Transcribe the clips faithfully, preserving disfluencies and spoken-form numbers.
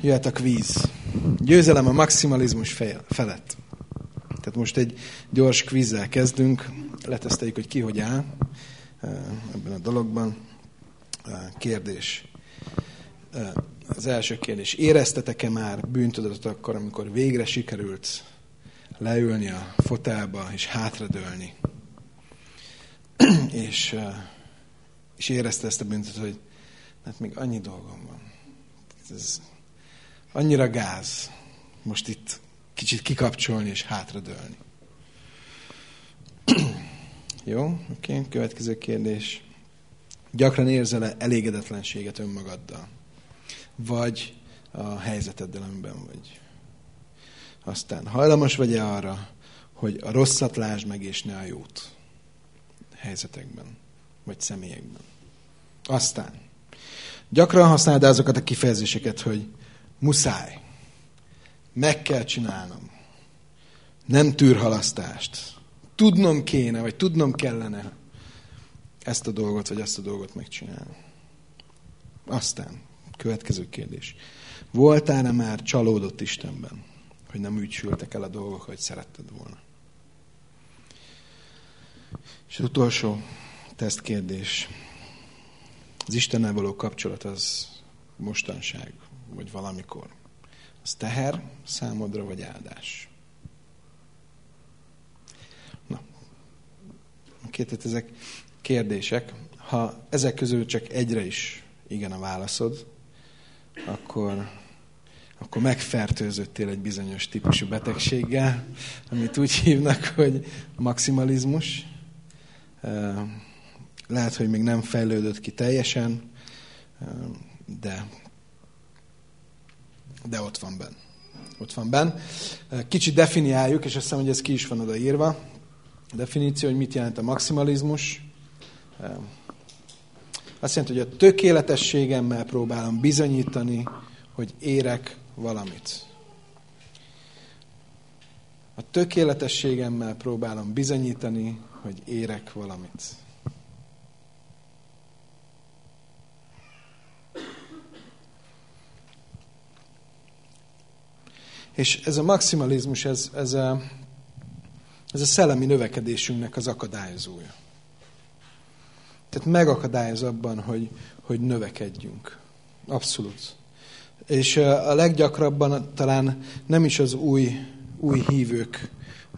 jöhet a kvíz. Győzelem a maximalizmus felett. Tehát most egy gyors kvízzel kezdünk, leteszteljük, hogy ki hogy áll ebben a dologban. Kérdés. Az első kérdés. Éreztetek-e már bűntudatot akkor, amikor végre sikerült leülni a fotelba és hátradőlni? és, és érezte ezt a bűntudatot, hogy hát még annyi dolgom van. Ez annyira gáz. Most itt kicsit kikapcsolni és hátradőlni. Jó, oké. Okay. Következő kérdés. Gyakran érzel-e elégedetlenséget önmagaddal? Vagy a helyzeteddel, amiben vagy? Aztán hajlamos vagy-e arra, hogy a rosszat lásd meg, és ne a jót? Helyzetekben, vagy személyekben. Aztán gyakran használod azokat a kifejezéseket, hogy muszáj, meg kell csinálnom, nem tűr halasztást, tudnom kéne, vagy tudnom kellene ezt a dolgot, vagy azt a dolgot megcsinálni. Aztán, következő kérdés. Voltál-e már csalódott Istenben, hogy nem úgy sültek el a dolgok, hogy szeretted volna? És az utolsó tesztkérdés. Az Istennel való kapcsolat az mostanság, vagy valamikor. Az teher számodra, vagy áldás? Na, két, ezek kérdések. Ha ezek közül csak egyre is igen a válaszod, akkor, akkor megfertőzöttél egy bizonyos típusú betegséggel, amit úgy hívnak, hogy maximalizmus. Lehet, hogy még nem fejlődött ki teljesen, de, de ott van benn. Ott van benn. Kicsit definiáljuk, és azt hiszem, hogy ez ki is van odaírva. A definíció, hogy mit jelent a maximalizmus. Azt jelenti, hogy a tökéletességemmel próbálom bizonyítani, hogy érek valamit. A tökéletességemmel próbálom bizonyítani, hogy érek valamit. És ez a maximalizmus, ez, ez, a, ez a szellemi növekedésünknek az akadályozója. Tehát megakadályoz abban, hogy, hogy növekedjünk. Abszolút. És a leggyakrabban talán nem is az új, új hívők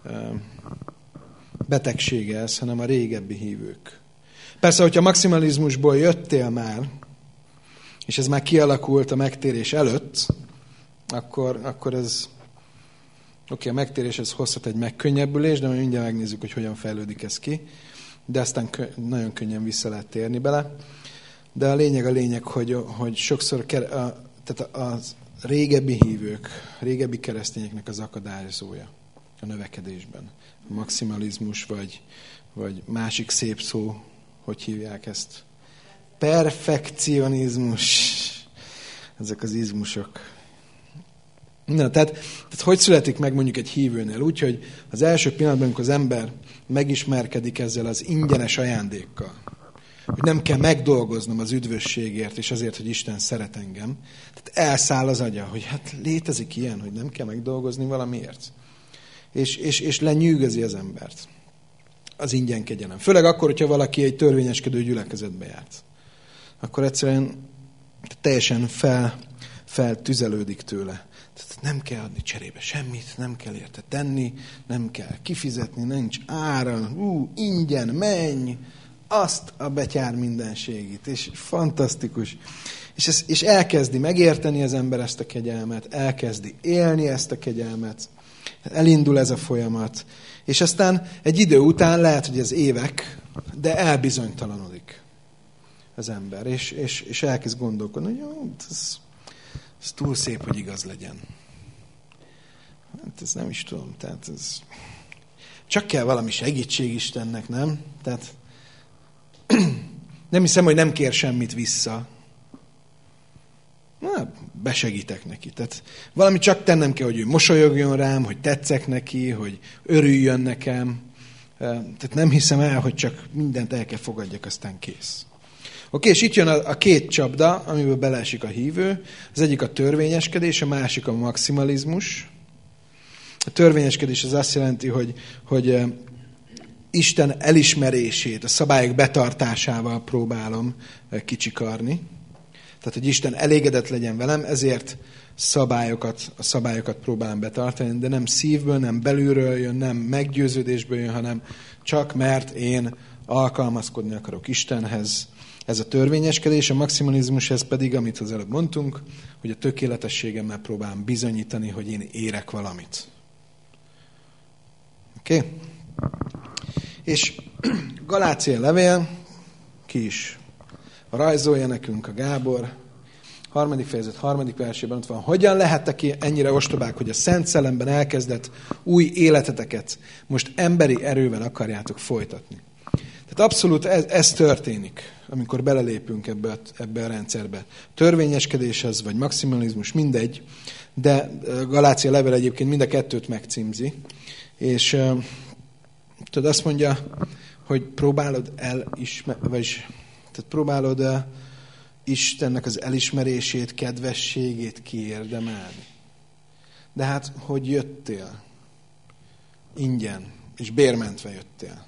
betegsége ez, hanem a régebbi hívők. Persze, hogyha maximalizmusból jöttél már, és ez már kialakult a megtérés előtt, akkor, akkor ez, oké, a megtérés ez hozhat egy megkönnyebbülést, de majd mindjárt megnézzük, hogy hogyan fejlődik ez ki, de aztán kö, nagyon könnyen vissza lehet térni bele. De a lényeg a lényeg, hogy, hogy sokszor a, tehát a régebbi hívők, a régebbi keresztényeknek az akadályozója a növekedésben. A maximalizmus, vagy, vagy másik szép szó, hogy hívják ezt? Perfekcionizmus. Ezek az izmusok. Na, tehát, tehát hogy születik meg mondjuk egy hívőnél? Úgy, hogy az első pillanatban, amikor az ember megismerkedik ezzel az ingyenes ajándékkal, hogy nem kell megdolgoznom az üdvösségért, és azért, hogy Isten szeret engem. Tehát elszáll az agya, hogy hát létezik ilyen, hogy nem kell megdolgozni valamiért. És, és, és lenyűgözi az embert. Az ingyen kegyelem. Főleg akkor, hogyha valaki egy törvényeskedő gyülekezetbe járt. Akkor egyszerűen teljesen fel, feltüzelődik tőle. Tehát nem kell adni cserébe semmit, nem kell érte tenni, nem kell kifizetni, nincs ára, ú, ingyen, menj, azt a betyár mindenségit, és fantasztikus. És, ez, és elkezdi megérteni az ember ezt a kegyelmet, elkezdi élni ezt a kegyelmet, elindul ez a folyamat, és aztán egy idő után lehet, hogy ez évek, de elbizonytalanodik az ember, és, és, és elkezd gondolkodni, hogy jó, ez, ez túl szép, hogy igaz legyen. Hát ez nem is tudom, tehát ez... Csak kell valami segítség Istennek, nem? Tehát nem hiszem, hogy nem kér semmit vissza. Na, besegítek neki. Tehát valami csak tennem kell, hogy ő mosolyogjon rám, hogy tetszek neki, hogy örüljön nekem. Tehát nem hiszem el, hogy csak mindent el kell fogadjak, aztán kész. Oké, és itt jön a, a két csapda, amiből beleesik a hívő. Az egyik a törvényeskedés, a másik a maximalizmus. A törvényeskedés az azt jelenti, hogy, hogy Isten elismerését, a szabályok betartásával próbálom kicsikarni. Tehát, hogy Isten elégedett legyen velem, ezért szabályokat, a szabályokat próbálom betartani, de nem szívből, nem belülről jön, nem meggyőződésből jön, hanem csak mert én alkalmazkodni akarok Istenhez. Ez a törvényeskedés, a maximalizmus, ez pedig, amit az előbb mondtunk, hogy a tökéletességemmel próbálom bizonyítani, hogy én érek valamit. Oké? Okay? És Galácia levél, ki is rajzolja nekünk a Gábor, harmadik fejezet, harmadik versében ott van, hogyan lehettek ennyire ostobák, hogy a Szent Szellemben elkezdett új életeteket most emberi erővel akarjátok folytatni. Tehát abszolút ez, ez történik, amikor belelépünk ebbe, ebbe a rendszerbe. Törvényeskedéshez, vagy maximalizmus, mindegy, de Galácia levél egyébként mind a kettőt megcímzi, és tudod, azt mondja, hogy próbálod elismerni, vagyis tehát próbálod Istennek az elismerését, kedvességét kiérdemelni. De hát, hogy jöttél? Ingyen, és bérmentve jöttél.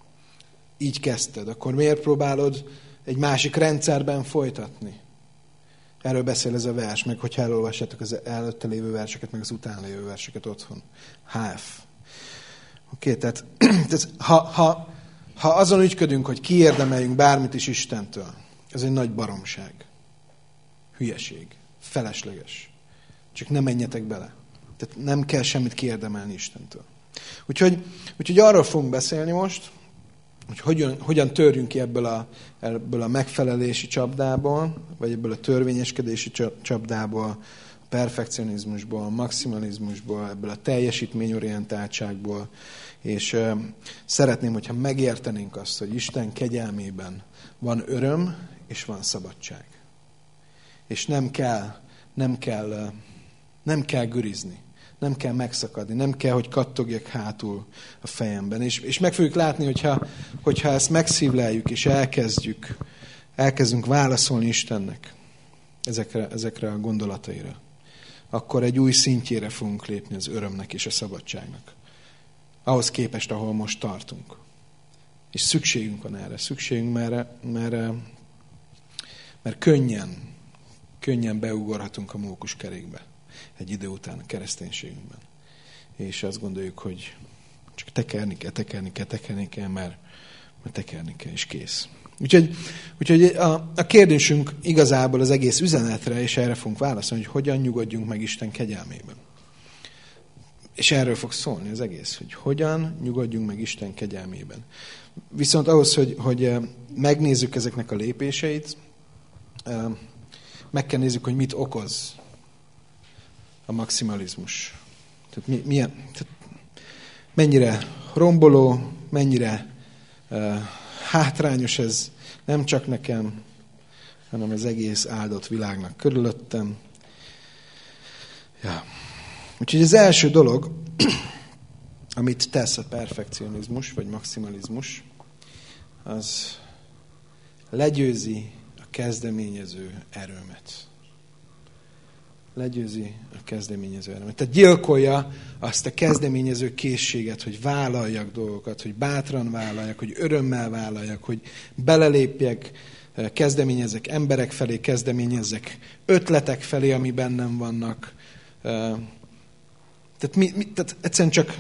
Így kezdted. Akkor miért próbálod egy másik rendszerben folytatni? Erről beszél ez a vers, meg hogyha elolvassátok az előtte lévő verseket, meg az után lévő verseket otthon. há ef. Oké, okay, tehát, tehát ha, ha, ha azon ügyködünk, hogy kiérdemeljünk bármit is Istentől, ez egy nagy baromság. Hülyeség. Felesleges. Csak ne menjetek bele. Tehát nem kell semmit kiérdemelni Istentől. Úgyhogy, úgyhogy arról fogunk beszélni most, hogy hogyan, hogyan törjünk ki ebből a, ebből a megfelelési csapdából, vagy ebből a törvényeskedési csapdából, a perfekcionizmusból, a maximalizmusból, ebből a teljesítményorientáltságból, és uh, szeretném, hogyha megértenénk azt, hogy Isten kegyelmében van öröm, és van szabadság. És nem kell, nem kell, uh, nem kell gürizni. Nem kell megszakadni, nem kell, hogy kattogjak hátul a fejemben. És, és meg fogjuk látni, hogyha, hogyha ezt megszívleljük, és elkezdjük, elkezdünk válaszolni Istennek ezekre, ezekre a gondolataira, akkor egy új szintjére fogunk lépni az örömnek és a szabadságnak. Ahhoz képest, ahol most tartunk. És szükségünk van erre. Szükségünk, mert, mert, mert könnyen, könnyen beugorhatunk a mókuskerékbe. Egy idő után a kereszténységünkben. És azt gondoljuk, hogy csak tekerni kell, tekerni kell, tekerni kell, mert, mert tekerni kell, és kész. Úgyhogy, úgyhogy a, a kérdésünk igazából az egész üzenetre, és erre fogunk válaszolni, hogy hogyan nyugodjunk meg Isten kegyelmében. És erről fog szólni az egész, hogy hogyan nyugodjunk meg Isten kegyelmében. Viszont ahhoz, hogy, hogy megnézzük ezeknek a lépéseit, meg kell nézzük, hogy mit okoz a maximalizmus. Tehát, mi, milyen, tehát mennyire romboló, mennyire uh, hátrányos ez nem csak nekem, hanem az egész áldott világnak körülöttem. Ja. Úgyhogy az első dolog, amit tesz a perfekcionizmus, vagy maximalizmus, az legyőzi a kezdeményező erőmet. Legyőzi a kezdeményező erőmet. Tehát gyilkolja azt a kezdeményező készséget, hogy vállaljak dolgokat, hogy bátran vállaljak, hogy örömmel vállaljak, hogy belelépjek, kezdeményezek emberek felé, kezdeményezek ötletek felé, ami bennem vannak. Tehát, mi, mi, tehát egyszerűen csak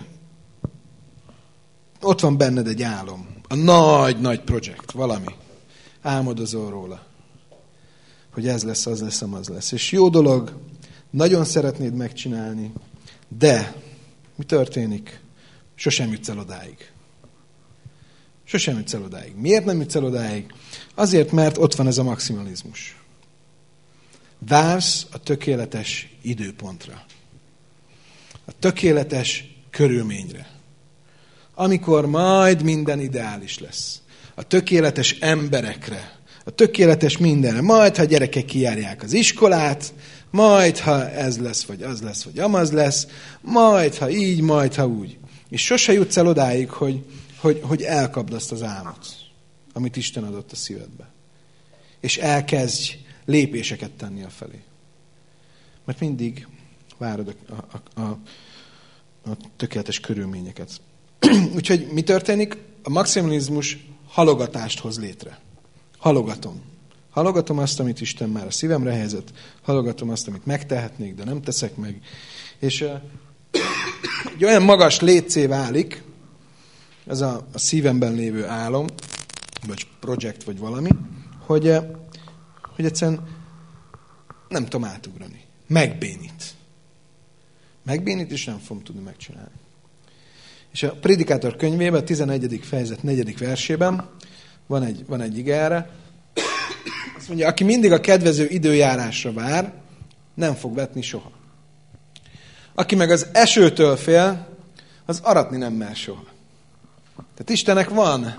ott van benned egy álom. A nagy-nagy projekt, valami. Álmodozol róla. Hogy ez lesz, az lesz, az lesz. És jó dolog, nagyon szeretnéd megcsinálni, de mi történik? Sosem jutsz el odáig. Sosem jutsz el odáig. Miért nem jutsz el odáig? Azért, mert ott van ez a maximalizmus. Vársz a tökéletes időpontra. A tökéletes körülményre. Amikor majd minden ideális lesz. A tökéletes emberekre. A tökéletes mindenre. Majd, ha a gyerekek kijárják az iskolát, majd, ha ez lesz, vagy az lesz, vagy amaz lesz, majd, ha így, majd, ha úgy. És sose jutsz el odáig, hogy, hogy, hogy elkapd azt az álmot, amit Isten adott a szívedbe. és elkezdj lépéseket tenni afelé. Mert mindig várod a, a, a, a tökéletes körülményeket. Úgyhogy mi történik? A maximalizmus halogatást hoz létre. Halogatom. Halogatom azt, amit Isten már a szívemre helyezett. Halogatom azt, amit megtehetnék, de nem teszek meg. És uh, egy olyan magas létszé válik, ez a, a szívemben lévő álom, vagy projekt, vagy valami, hogy, uh, hogy egyszerűen nem tudom átugrani. Megbénít. Megbénít, és nem fogom tudni megcsinálni. És a Prédikátor könyvében, a tizenegyedik fejezet negyedik versében van egy, van egy ige erre. Azt mondja, aki mindig a kedvező időjárásra vár, nem fog vetni soha. Aki meg az esőtől fél, az aratni nem mer soha. Tehát Istennek van,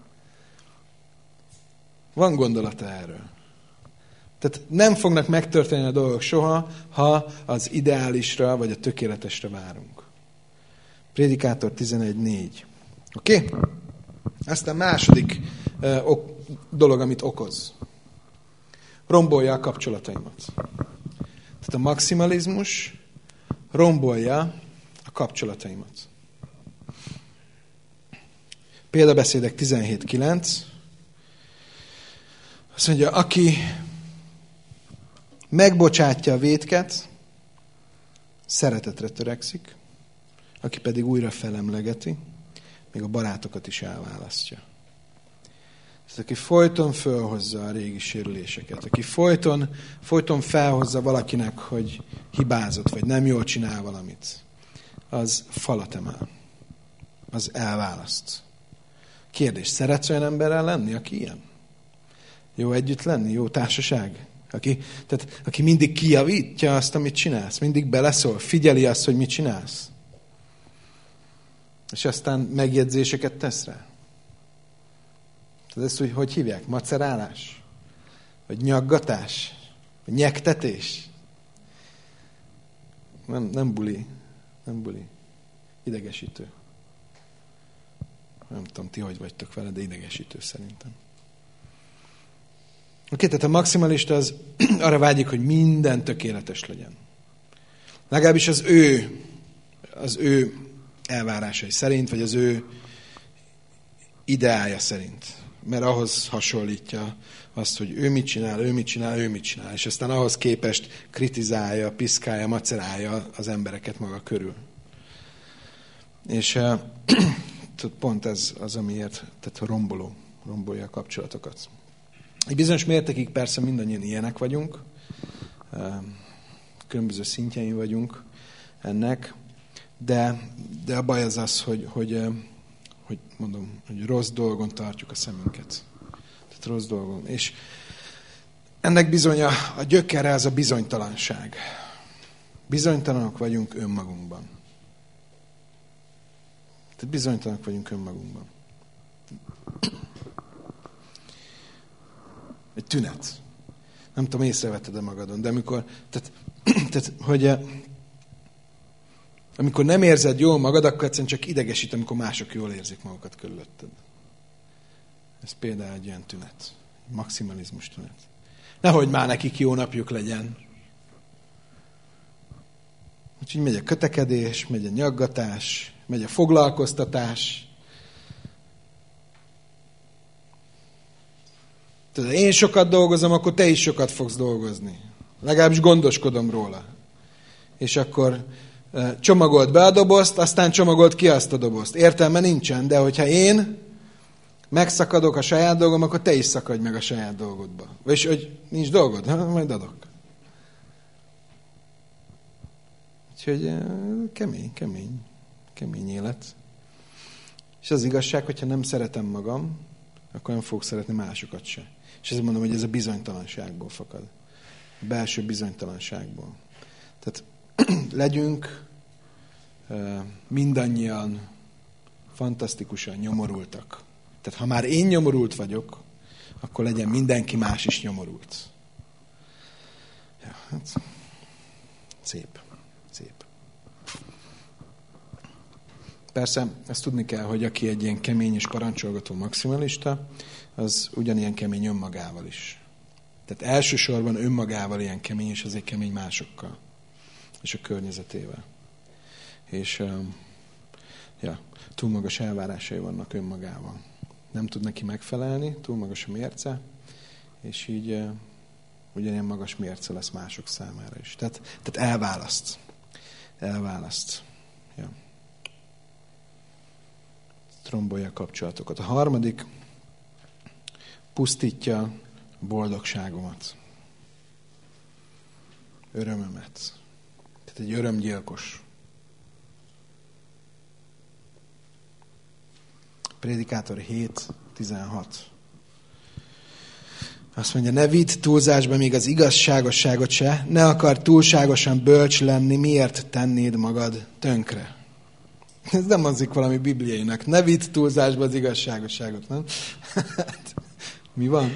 van gondolata erről. Tehát nem fognak megtörténni a dolgok soha, ha az ideálisra vagy a tökéletesre várunk. Prédikátor tizenegy négy. Oké? Okay? Aztán második uh, ok, dolog, amit okoz. Rombolja a kapcsolataimat. Tehát a maximalizmus rombolja a kapcsolataimat. Példabeszédek tizenhét kilenc. Azt mondja, aki megbocsátja a vétket, szeretetre törekszik, aki pedig újra felemlegeti, még a barátokat is elválasztja. Tehát aki folyton fölhozza a régi sérüléseket, aki folyton, folyton felhozza valakinek, hogy hibázott, vagy nem jól csinál valamit, az falat emel. Az elválaszt. Kérdés, szeretsz olyan emberrel lenni, aki ilyen? Jó együtt lenni, jó társaság? Aki, tehát, aki mindig kijavítja azt, amit csinálsz, mindig beleszól, figyeli azt, hogy mit csinálsz. És aztán megjegyzéseket tesz rá. Tehát ezt úgy, hogy hívják? Macerálás? Vagy nyaggatás? Vagy nyektetés? Nem, nem buli. Nem buli. Idegesítő. Nem tudom, ti hogy vagytok vele, de idegesítő szerintem. Oké, tehát a maximalista az arra vágyik, hogy minden tökéletes legyen. Legalábbis az ő, az ő elvárásai szerint, vagy az ő ideája szerint. Mert ahhoz hasonlítja azt, hogy ő mit csinál, ő mit csinál, ő mit csinál. És aztán ahhoz képest kritizálja, piszkálja, macerálja az embereket maga körül. És uh, pont ez az, amiért tehát romboló, rombolja a kapcsolatokat. Egy bizonyos mértékig persze mindannyian ilyenek vagyunk, különböző szintjein vagyunk ennek, de, de a baj az az, hogy, hogy, hogy mondom, hogy rossz dolgon tartjuk a szemünket. Tehát rossz dolgon. És ennek bizony a, a gyökere az a bizonytalanság. Bizonytalanok vagyunk önmagunkban. Tehát bizonytalanok vagyunk önmagunkban. Egy tünet. Nem tudom, észrevetted-e magadon, de amikor, tehát, tehát, hogy amikor nem érzed jól magad, akkor egyszerűen csak idegesít, amikor mások jól érzik magukat körülötted. Ez például egy ilyen tünet. Maximalizmus tünet. Nehogy már nekik jó napjuk legyen. Úgyhogy megy a kötekedés, megy a nyaggatás, megy a foglalkoztatás. Tehát, ha én sokat dolgozom, akkor te is sokat fogsz dolgozni. Legalábbis gondoskodom róla. És akkor csomagolt be a dobozt, aztán csomagolt ki azt a dobozt. Értelme nincsen, de hogyha én megszakadok a saját dolgom, akkor te is szakadj meg a saját dolgodba. Vagyis, hogy nincs dolgod, ha? Majd adok. Úgyhogy kemény, kemény, kemény élet. És az igazság, hogyha nem szeretem magam, akkor nem fogok szeretni másokat se. És ezért mondom, hogy ez a bizonytalanságból fakad. A belső bizonytalanságból. Tehát legyünk mindannyian fantasztikusan nyomorultak. Tehát ha már én nyomorult vagyok, akkor legyen mindenki más is nyomorult. Ja, hát szép, szép. Persze, ezt tudni kell, hogy aki egy ilyen kemény és parancsolgató maximalista, az ugyanilyen kemény önmagával is. Tehát elsősorban önmagával ilyen kemény, és azért kemény másokkal. És a környezetével. És ja, túl magas elvárásai vannak önmagával. Nem tud neki megfelelni, túl magas a mérce, és így uh, ugyanilyen magas mérce lesz mások számára is. Tehát, tehát elválaszt. Elválaszt. Ja. Trombolja a kapcsolatokat. A harmadik pusztítja boldogságomat. Örömömet. Tehát egy örömgyilkos. Prédikátor hét tizenhat. Azt mondja, ne vidd túlzásba még az igazságosságot se, ne akar túlságosan bölcs lenni, miért tennéd magad tönkre? Ez nem hangzik valami bibliainak. Ne vidd túlzásba az igazságosságot, nem? Mi van?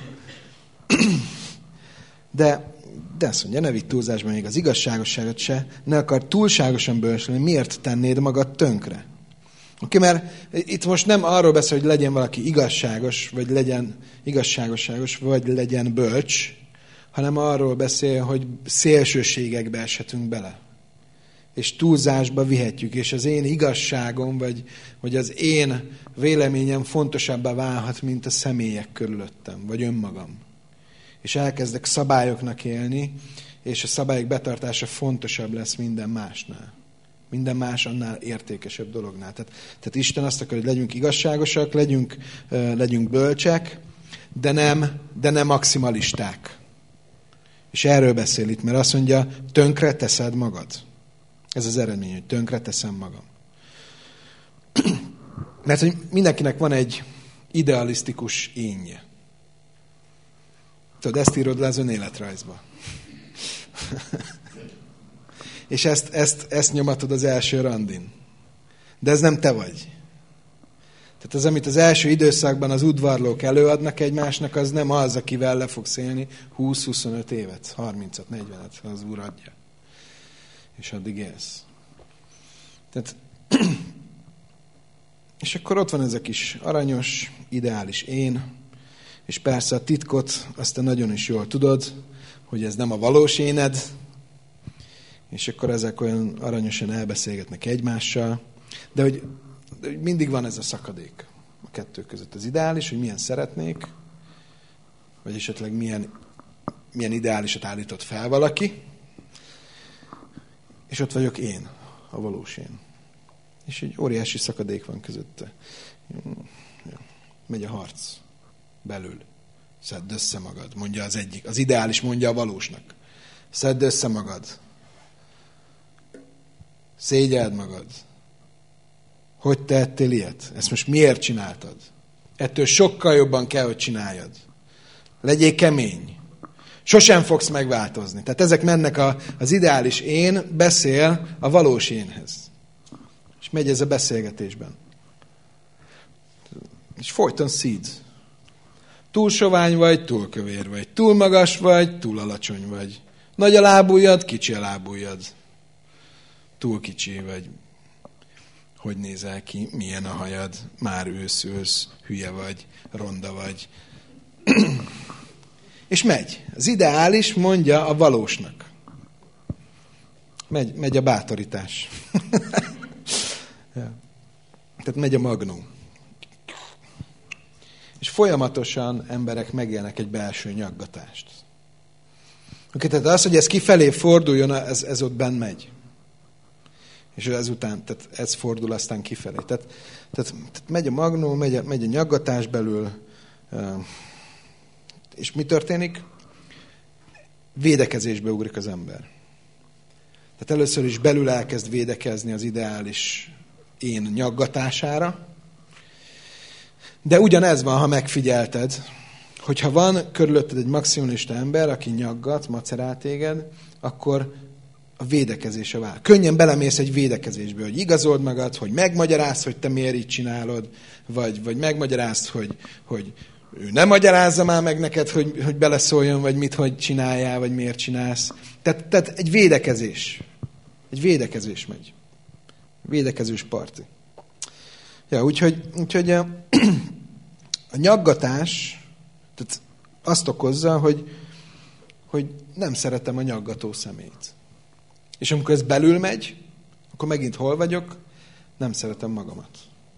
De, de azt mondja, ne vidd túlzásba még az igazságosságot se, ne akar túlságosan bölcs lenni, miért tennéd magad tönkre? Oké, okay, mert itt most nem arról beszél, hogy legyen valaki igazságos, vagy legyen igazságosságos, vagy legyen bölcs, hanem arról beszél, hogy szélsőségekbe eshetünk bele. És túlzásba vihetjük, és az én igazságom, vagy, vagy az én véleményem fontosabbá válhat, mint a személyek körülöttem, vagy önmagam. És elkezdek szabályoknak élni, és a szabályok betartása fontosabb lesz minden másnál. Minden más annál értékesebb dolognál. Tehát, tehát Isten azt akar, hogy legyünk igazságosak, legyünk, uh, legyünk bölcsek, de nem, de nem maximalisták. És erről beszél itt, mert azt mondja, tönkre teszed magad. Ez az eredmény, hogy tönkre teszem magam. Mert hogy mindenkinek van egy idealisztikus énje. Tudod, ezt írod le az önéletrajzba. És ezt, ezt, ezt nyomatod az első randin. De ez nem te vagy. Tehát az, amit az első időszakban az udvarlók előadnak egymásnak, az nem az, akivel le fogsz élni húsz-huszonöt évet, harmincat, negyvenet, az Úr adja. És addig élsz. Tehát, és akkor ott van ez a kis aranyos, ideális én, és persze a titkot azt te nagyon is jól tudod, hogy ez nem a valós éned, és akkor ezek olyan aranyosan elbeszélgetnek egymással, de hogy, de hogy mindig van ez a szakadék a kettő között. Az ideális, hogy milyen szeretnék, vagy esetleg milyen, milyen ideálisat állított fel valaki, és ott vagyok én, a valós én. És egy óriási szakadék van közötte. Megy a harc belül. Szedd össze magad, mondja az egyik. Az ideális mondja a valósnak. Szedd össze magad. Szégyeld magad. Hogy tehettél ilyet? Ezt most miért csináltad? Ettől sokkal jobban kell, hogy csináljad. Legyél kemény. Sosem fogsz megváltozni. Tehát ezek mennek a, az ideális én, beszél a valós énhez. És megy ez a beszélgetésben. És folyton szíd. Túl sovány vagy, túl kövér vagy. Túl magas vagy, túl alacsony vagy. Nagy a lábujjad, kicsi a lábujjad. Túl kicsi vagy. Hogy nézel ki, milyen a hajad, már ősz-ősz, hülye vagy, ronda vagy. És megy. Az ideális mondja a valósnak. Megy, megy a bátorítás. Ja. Tehát megy a magnum. És folyamatosan emberek megélnek egy belső nyaggatást. Okay, tehát az, hogy ez kifelé forduljon, ez, ez ott benn megy. És ezután, tehát ez fordul aztán kifelé. Tehát, tehát, tehát megy a magnum, megy a, megy a nyaggatás belül, és mi történik? Védekezésbe ugrik az ember. Tehát először is belül elkezd védekezni az ideális én nyaggatására, de ugyanez van, ha megfigyelted, hogyha van körülötted egy maximalista ember, aki nyaggat, macerál téged, akkor a védekezése vál. Könnyen belemész egy védekezésbe, hogy igazold magad, hogy megmagyarázd, hogy te miért így csinálod, vagy, vagy megmagyarázd, hogy, hogy ő nem magyarázza már meg neked, hogy, hogy beleszóljon, vagy mit, hogy csináljál, vagy miért csinálsz. Tehát, tehát egy védekezés. Egy védekezés megy. Védekezős parti. Ja, úgyhogy, úgyhogy a, a nyaggatás tehát azt okozza, hogy, hogy nem szeretem a nyaggató szemét. És amikor ez belül megy, akkor megint hol vagyok? Nem szeretem magamat.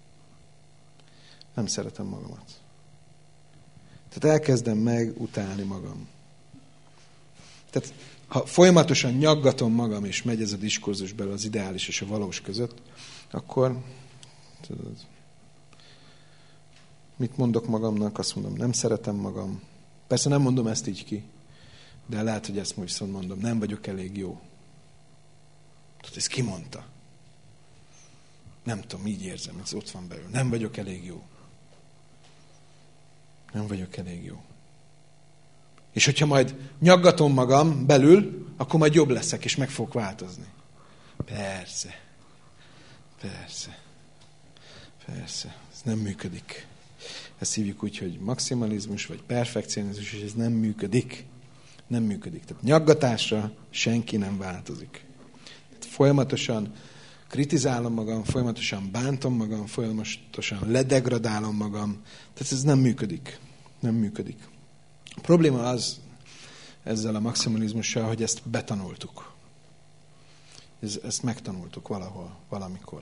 Nem szeretem magamat. Tehát elkezdem meg utálni magam. Tehát ha folyamatosan nyaggatom magam, és megy ez a diskurzus belőle az ideális és a valós között, akkor tudod, mit mondok magamnak? Azt mondom, nem szeretem magam. Persze nem mondom ezt így ki, de lehet, hogy ezt most mondom, nem vagyok elég jó. Tudod, ezt ki mondta? Nem tudom, így érzem, ez ott van belül. Nem vagyok elég jó. Nem vagyok elég jó. És hogyha majd nyaggatom magam belül, akkor majd jobb leszek, és meg fogok változni. Persze. Persze. Persze. Ez nem működik. Ezt hívjuk úgy, hogy maximalizmus, vagy perfekcionizmus, és ez nem működik. Nem működik. Tehát nyaggatásra senki nem változik. Tehát folyamatosan kritizálom magam, folyamatosan bántom magam, folyamatosan ledegradálom magam. Tehát ez nem működik. Nem működik. A probléma az ezzel a maximalizmussal, hogy ezt betanultuk. Ez, ezt megtanultuk valahol, valamikor.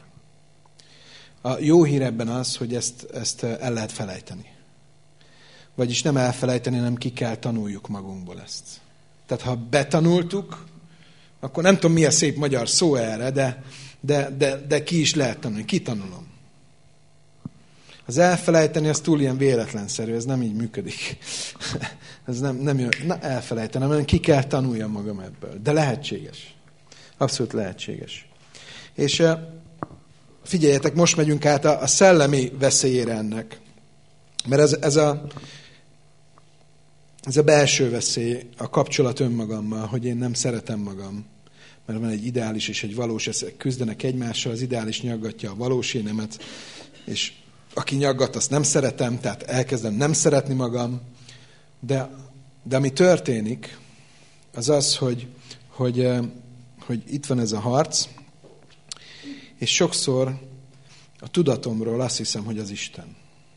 A jó hír ebben az, hogy ezt, ezt el lehet felejteni. Vagyis nem elfelejteni, hanem ki kell tanuljuk magunkból ezt. Tehát ha betanultuk, akkor nem tudom, mi a szép magyar szó erre, de, de, de, de ki is lehet tanulni. Kitanulom. Az elfelejteni, az túl ilyen véletlenszerű, ez nem így működik. Ez nem, nem jön, na elfelejtenem, hanem ki kell tanuljam magam ebből. De lehetséges. Abszolút lehetséges. És figyeljetek, most megyünk át a, a szellemi veszélyére ennek. Mert ez, ez, a, ez a belső veszély, a kapcsolat önmagammal, hogy én nem szeretem magam. Mert van egy ideális és egy valós, ezek küzdenek egymással, az ideális nyaggatja a valós énemet, és aki nyaggat, azt nem szeretem, tehát elkezdem nem szeretni magam. De, de ami történik, az az, hogy, hogy, hogy itt van ez a harc, és sokszor a tudatomról azt hiszem, hogy az Isten.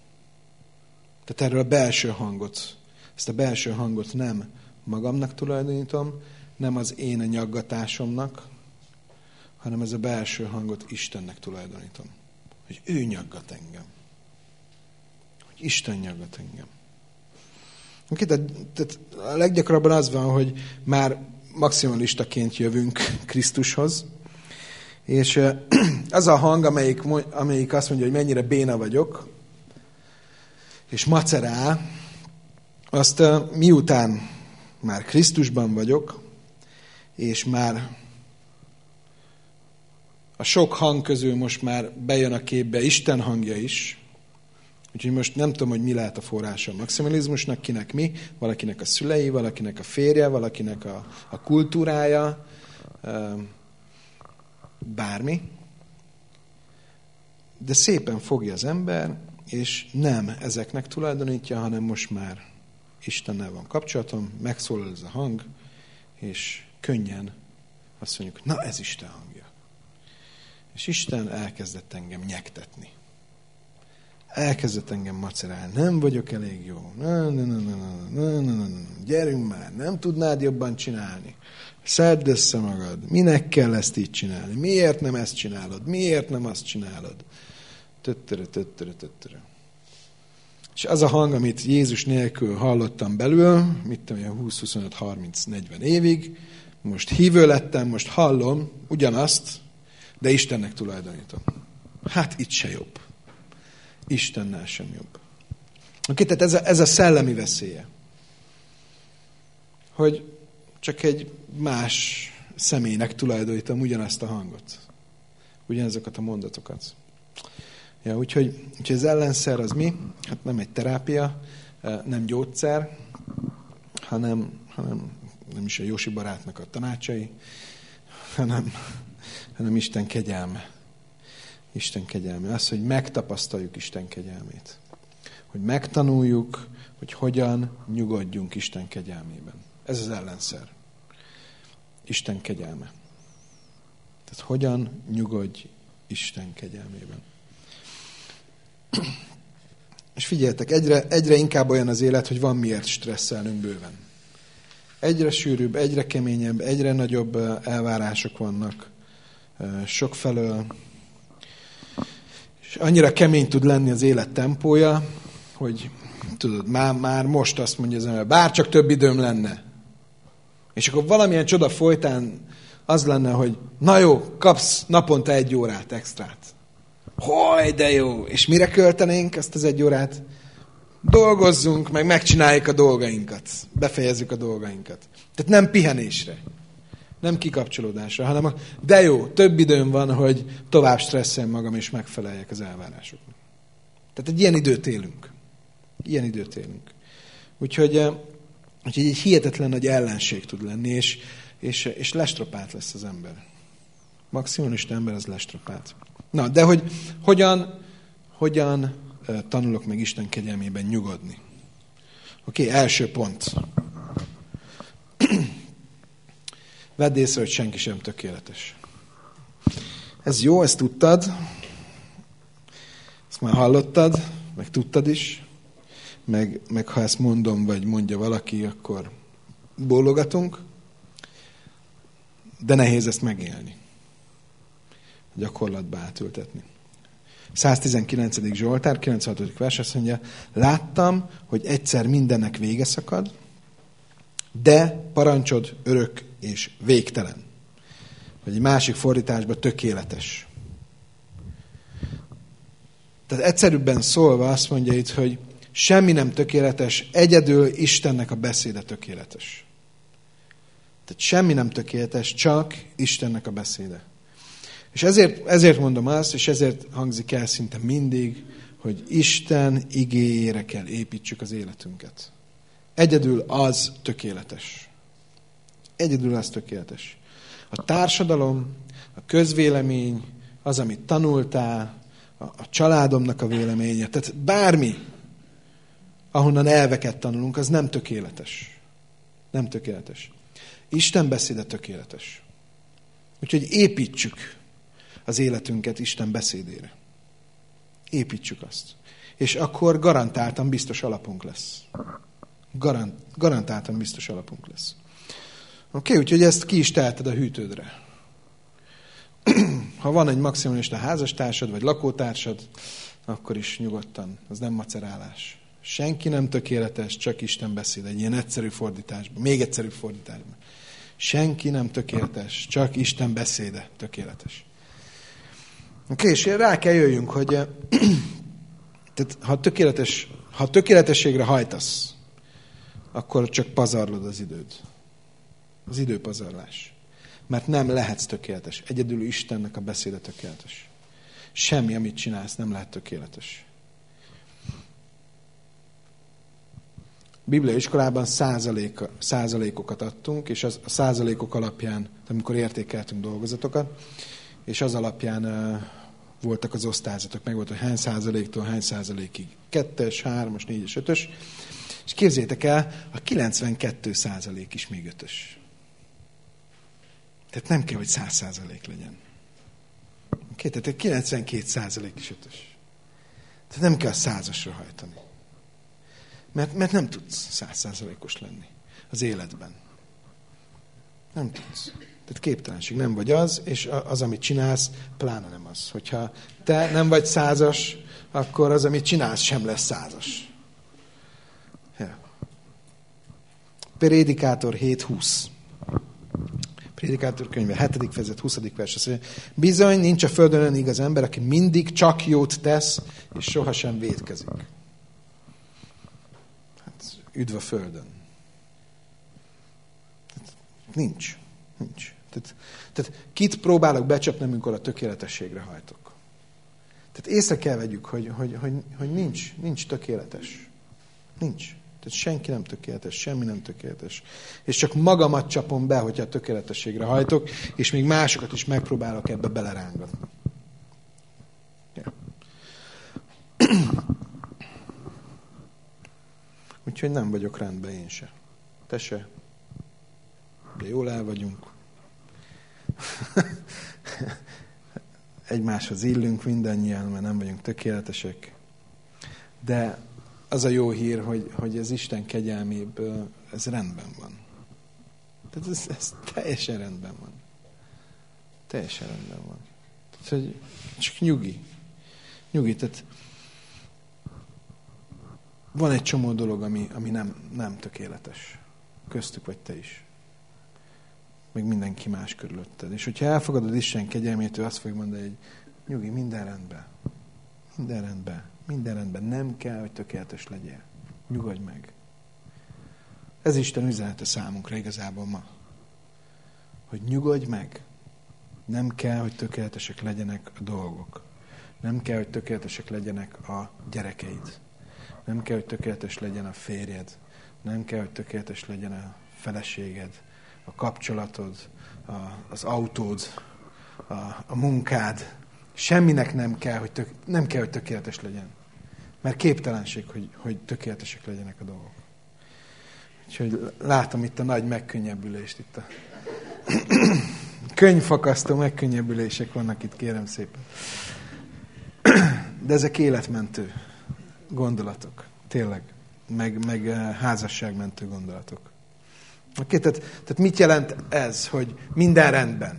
Tehát erről a belső hangot, ezt a belső hangot nem magamnak tulajdonítom, nem az én nyaggatásomnak, hanem ez a belső hangot Istennek tulajdonítom. Hogy ő nyaggat engem. Hogy Isten nyaggat engem. Okay, tehát, tehát a leggyakrabban az van, hogy már maximalistaként jövünk Krisztushoz, és az a hang, amelyik, amelyik azt mondja, hogy mennyire béna vagyok, és macerál, azt miután már Krisztusban vagyok, és már a sok hang közül most már bejön a képbe Isten hangja is, úgyhogy most nem tudom, hogy mi lehet a forrása a maximalizmusnak, kinek mi, valakinek a szülei, valakinek a férje, valakinek a, a kultúrája, bármi. De szépen fogja az ember, és nem ezeknek tulajdonítja, hanem most már Istennel van kapcsolatom, megszólal ez a hang, és könnyen azt mondjuk, na ez Isten hangja. És Isten elkezdett engem nyektetni. Elkezdett engem macerálni. Nem vagyok elég jó. Na, na, na, na, na, na, na. Gyerünk már, nem tudnád jobban csinálni. Szedd össze magad. Minek kell ezt így csinálni? Miért nem ezt csinálod? Miért nem azt csinálod? Töttörö, töttörö, töttörö. És az a hang, amit Jézus nélkül hallottam belül, mit tudom, húsz, huszonöt, harminc, negyven évig, most hívő lettem, most hallom ugyanazt, de Istennek tulajdonítom. Hát itt se jobb. Istennel sem jobb. Oké, tehát ez a, ez a szellemi veszélye. Hogy csak egy más személynek tulajdonítom ugyanazt a hangot. Ugyanazokat a mondatokat. Ja, úgyhogy, úgyhogy az ellenszer az mi? Hát nem egy terápia, nem gyógyszer, hanem, hanem nem is a Jósi barátnak a tanácsai, hanem, hanem Isten kegyelme. Isten kegyelme. Az, hogy megtapasztaljuk Isten kegyelmét. Hogy megtanuljuk, hogy hogyan nyugodjunk Isten kegyelmében. Ez az ellenszer. Isten kegyelme. Tehát hogyan nyugodj Isten kegyelmében. És figyeljetek, egyre, egyre inkább olyan az élet, hogy van miért stresszelnünk bőven. Egyre sűrűbb, egyre keményebb, egyre nagyobb elvárások vannak sokfelől. És annyira kemény tud lenni az élet tempója, hogy tudod, már, már most azt mondja az ember, bár csak több időm lenne. És akkor valamilyen csoda folytán az lenne, hogy na jó, kapsz naponta egy órát extrát. Hoj, de jó! És mire költenénk ezt az egy órát? Dolgozzunk, meg megcsináljuk a dolgainkat. Befejezzük a dolgainkat. Tehát nem pihenésre, nem kikapcsolódásra, hanem a, de jó, több időm van, hogy tovább stresszeljem magam, és megfeleljek az elvárásoknak. Tehát egy ilyen időt élünk. Ilyen időt élünk. Úgyhogy, úgyhogy egy hihetetlen nagy ellenség tud lenni, és, és, és lestropált lesz az ember. Maximalista ember az lestropált. Na, de hogy hogyan, hogyan tanulok meg Isten kegyelmében nyugodni? Oké, okay, első pont. Vedd észre, hogy senki sem tökéletes. Ez jó, ezt tudtad. Ezt már hallottad, meg tudtad is. Meg, meg ha ezt mondom, vagy mondja valaki, akkor bólogatunk. De nehéz ezt megélni. Gyakorlatba átültetni. száztizenkilencedik Zsoltár, kilencvenhatodik vers azt mondja, láttam, hogy egyszer mindennek vége szakad, de parancsod örök és végtelen. Vagy egy másik fordításban tökéletes. Tehát egyszerűbben szólva azt mondja itt, hogy semmi nem tökéletes, egyedül Istennek a beszéde tökéletes. Tehát semmi nem tökéletes, csak Istennek a beszéde. És ezért, ezért mondom azt, és ezért hangzik el szinte mindig, hogy Isten igéjére kell építsük az életünket. Egyedül az tökéletes. Egyedül az tökéletes. A társadalom, a közvélemény, az, amit tanultál, a, a családomnak a véleménye, tehát bármi, ahonnan elveket tanulunk, az nem tökéletes. Nem tökéletes. Isten beszéde tökéletes. Úgyhogy építsük az életünket Isten beszédére. Építsük azt. És akkor garantáltan biztos alapunk lesz. Garant, garantáltan biztos alapunk lesz. Oké, okay, úgyhogy ezt ki is teheted a hűtődre. Ha van egy maximalista házastársad, vagy lakótársad, akkor is nyugodtan. Az nem macerálás. Senki nem tökéletes, csak Isten beszéd. Egy ilyen egyszerű fordításban. Még egyszerűbb fordításban. Senki nem tökéletes, csak Isten beszéde tökéletes. Oké, okay, és rá kell jöjjünk, hogy tehát, ha, tökéletes, ha tökéletességre hajtasz, akkor csak pazarlod az időd. Az időpazarlás. Mert nem lehetsz tökéletes. Egyedül Istennek a beszéde tökéletes. Semmi, amit csinálsz, nem lehet tökéletes. Bibliai iskolában százalék, százalékokat adtunk, és az, a százalékok alapján, amikor értékeltünk dolgozatokat, és az alapján uh, voltak az osztályzatok, meg volt, hogy hány százaléktól hány százalékig. Kettes, hármas, négyes, ötös. És képzeljétek el, a kilencvenkettő százalék is még ötös. Tehát nem kell, hogy száz százalék legyen. Okay, tehát a kilencvenkét százalék is ötös. Tehát nem kell százasra hajtani. Mert, mert nem tudsz száz százalékos lenni az életben. Nem tudsz. Tehát képtelenség, nem vagy az, és az, amit csinálsz, pláne nem az. Hogyha te nem vagy százas, akkor az, amit csinálsz, sem lesz százas. Ja. Prédikátor hét húsz. Prédikátor könyve, hetedik fejezet, huszadik vers. Azt mondja, bizony nincs a földön olyan igaz ember, aki mindig csak jót tesz, és sohasem vétkezik. Hát, üdv a földön. Nincs. Nincs. Tehát, tehát kit próbálok becsapni, amikor a tökéletességre hajtok? Tehát észre kell vegyük, hogy, hogy, hogy, hogy nincs, nincs tökéletes. Nincs. Tehát senki nem tökéletes, semmi nem tökéletes. És csak magamat csapom be, hogyha a tökéletességre hajtok, és még másokat is megpróbálok ebbe belerángatni. Ja. Úgyhogy nem vagyok rendben én se. Te se. De jól el vagyunk. Egymáshoz illünk mindannyian, mert nem vagyunk tökéletesek. De az a jó hír, hogy, hogy ez Isten kegyelméből ez rendben van. Tehát ez, ez teljesen rendben van. Teljesen rendben van. Tehát, hogy csak nyugi. Nyugi, tehát van egy csomó dolog, ami, ami nem, nem tökéletes. Köztük vagy te is. Meg mindenki más körülötted. És hogyha elfogadod Isten kegyelmét, ő azt fogja mondani, hogy nyugi, minden rendben. Minden rendben. Minden rendben. Nem kell, hogy tökéletes legyél. Nyugodj meg. Ez Isten üzenete számunkra igazából ma. Hogy nyugodj meg. Nem kell, hogy tökéletesek legyenek a dolgok. Nem kell, hogy tökéletesek legyenek a gyerekeid. Nem kell, hogy tökéletes legyen a férjed. Nem kell, hogy tökéletes legyen a feleséged, a kapcsolatod, a, az autód, a, a munkád. Semminek nem kell, hogy, tök, nem kell, hogy tökéletes legyen. Mert képtelenség, hogy, hogy tökéletesek legyenek a dolgok. Úgyhogy látom itt a nagy megkönnyebbülést. Itt a könyvfakasztó megkönnyebbülések vannak itt, kérem szépen. De ezek életmentő gondolatok. Tényleg. Meg, meg házasságmentő gondolatok. Oké, tehát, tehát mit jelent ez, hogy minden rendben?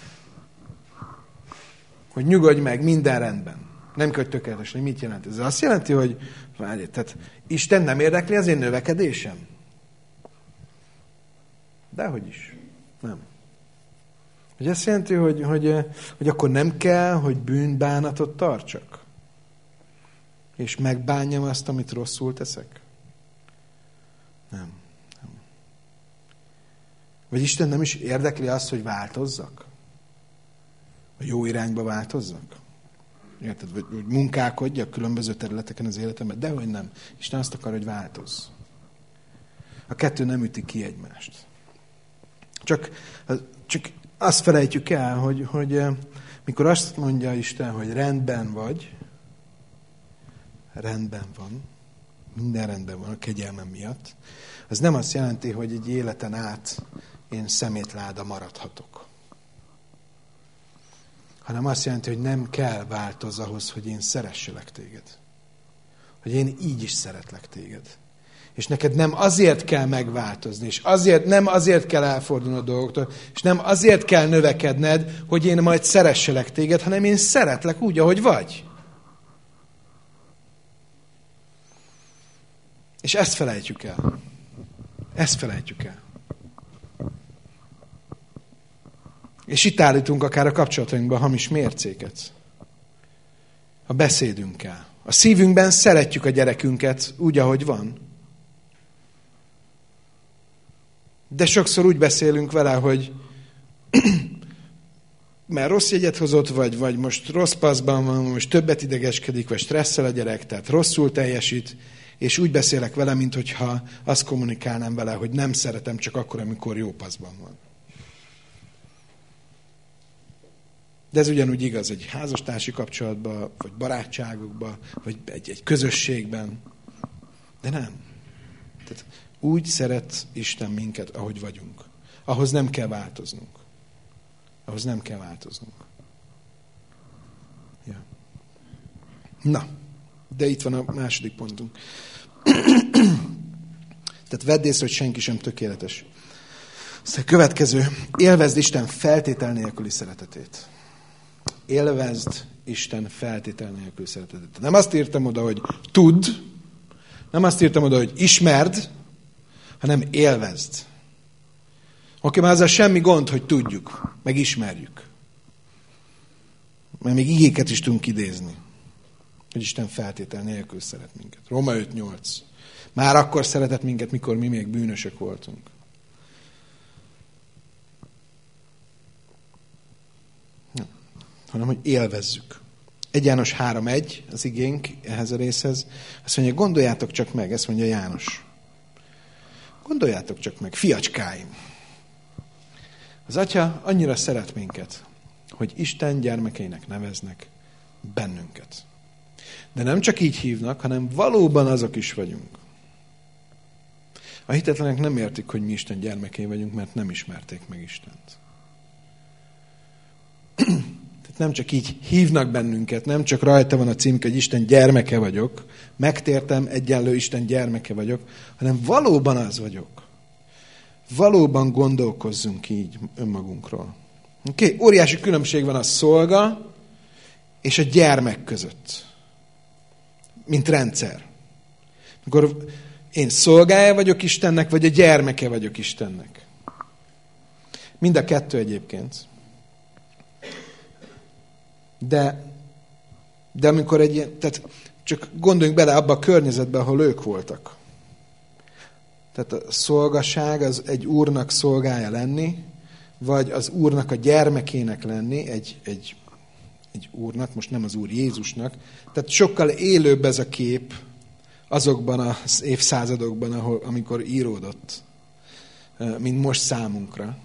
Hogy nyugodj meg, minden rendben. Nem kell, hogy tökéletes, hogy mit jelent ez? Azt jelenti, hogy várj, tehát Isten nem érdekli az én növekedésem? Dehogy is. Nem. Hogy azt jelenti, hogy, hogy, hogy akkor nem kell, hogy bűnbánatot tartsak? És megbánjam azt, amit rosszul teszek? Nem. nem. Vagy Isten nem is érdekli azt, hogy változzak? A jó irányba változzak? Érted? Vagy, vagy munkálkodjak különböző területeken az életemben? Dehogy nem. Isten azt akar, hogy változz. A kettő nem üti ki egymást. Csak, csak azt felejtjük el, hogy, hogy mikor azt mondja Isten, hogy rendben vagy, rendben van, minden rendben van a kegyelmem miatt, az nem azt jelenti, hogy egy életen át én szemétláda maradhatok. Hanem azt jelenti, hogy nem kell változz ahhoz, hogy én szeresselek téged. Hogy én így is szeretlek téged. És neked nem azért kell megváltozni, és azért, nem azért kell elfordulni a dolgoktól, és nem azért kell növekedned, hogy én majd szeresselek téged, hanem én szeretlek úgy, ahogy vagy. És ezt felejtjük el. Ezt felejtjük el. És itt állítunk akár a kapcsolatainkban hamis mércéket. A beszédünkkel. A szívünkben szeretjük a gyerekünket úgy, ahogy van. De sokszor úgy beszélünk vele, hogy mert rossz jegyet hozott, vagy, vagy most rossz paszban van, most többet idegeskedik, vagy stresszel a gyerek, tehát rosszul teljesít, és úgy beszélek vele, minthogyha azt kommunikálnám vele, hogy nem szeretem csak akkor, amikor jó paszban van. De ez ugyanúgy igaz egy házastársi kapcsolatban, vagy barátságokban, vagy egy, egy közösségben. De nem. Tehát úgy szeret Isten minket, ahogy vagyunk. Ahhoz nem kell változnunk. Ahhoz nem kell változnunk. Ja. Na, de itt van a második pontunk. Tehát vedd észre, hogy senki sem tökéletes. Aztán a következő, élvezd Isten feltétel nélküli szeretetét. Élvezd Isten feltétel nélküli szeretetét. Nem azt írtam oda, hogy tudd, nem azt írtam oda, hogy ismerd, hanem élvezd. Oké, már azzal semmi gond, hogy tudjuk, meg ismerjük. Mert még igéket is tudunk idézni, hogy Isten feltétel nélkül szeret minket. Róma öt nyolc. Már akkor szeretett minket, mikor mi még bűnösök voltunk. Nem. Hanem, hogy élvezzük. egy János három egy az igénk ehhez a részhez. Azt mondja, gondoljátok csak meg, ezt mondja János. Gondoljátok csak meg, fiacskáim. Az Atya annyira szeret minket, hogy Isten gyermekeinek neveznek bennünket. De nem csak így hívnak, hanem valóban azok is vagyunk. A hitetlenek nem értik, hogy mi Isten gyermekei vagyunk, mert nem ismerték meg Istent. Tehát nem csak így hívnak bennünket, nem csak rajta van a címük, hogy Isten gyermeke vagyok, megtértem, egyenlő Isten gyermeke vagyok, hanem valóban az vagyok. valóban gondolkozzunk így önmagunkról. Oké, okay? Óriási különbség van a szolga és a gyermek között. Mint rendszer. Amikor én szolgája vagyok Istennek, vagy a gyermeke vagyok Istennek. Mind a kettő egyébként. De, de amikor egy ilyen, tehát csak gondoljunk bele abba a környezetbe, ahol ők voltak. Tehát a szolgaság az egy úrnak szolgája lenni, vagy az úrnak a gyermekének lenni, egy, egy, egy úrnak, most nem az úr Jézusnak. Tehát sokkal élőbb ez a kép azokban az évszázadokban, ahol, amikor íródott, mint most számunkra.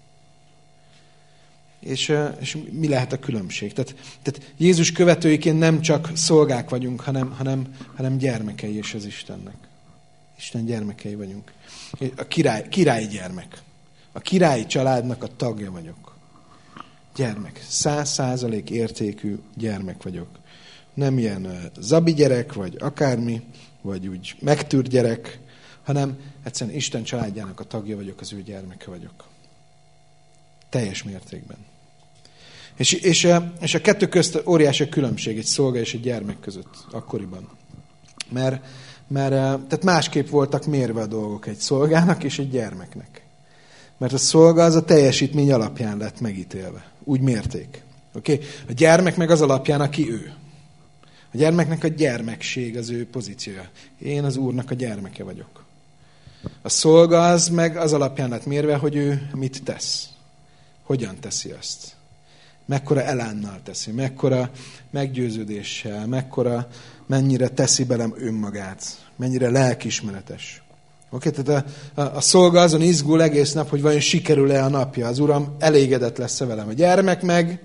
És, és mi lehet a különbség? Tehát, tehát Jézus követőiként nem csak szolgák vagyunk, hanem, hanem, hanem gyermekei is az Istennek. Isten gyermekei vagyunk. A király, királyi gyermek. A királyi családnak a tagja vagyok. Gyermek. Száz százalék értékű gyermek vagyok. Nem ilyen zabi gyerek, vagy akármi, vagy úgy megtűrt gyerek, hanem egyszerűen Isten családjának a tagja vagyok, az ő gyermeke vagyok. Teljes mértékben. És, és, és a kettő közt óriási különbség egy szolga és egy gyermek között akkoriban. Mert, mert tehát másképp voltak mérve a dolgok egy szolgának és egy gyermeknek. Mert a szolga az a teljesítmény alapján lett megítélve. Úgy mérték. Okay? A gyermek meg az alapján, aki ő. A gyermeknek a gyermekség az ő pozíciója. Én az Úrnak a gyermeke vagyok. A szolga az meg az alapján lett mérve, hogy ő mit tesz. Hogyan teszi azt. Mekkora elánnal teszi, mekkora meggyőződéssel, mekkora, mennyire teszi belem önmagát, mennyire lelkiismeretes. Oké, okay? Tehát a, a, a szolga azon izgul egész nap, hogy vajon sikerül-e a napja. Az Uram elégedett lesz-e velem. A gyermek meg,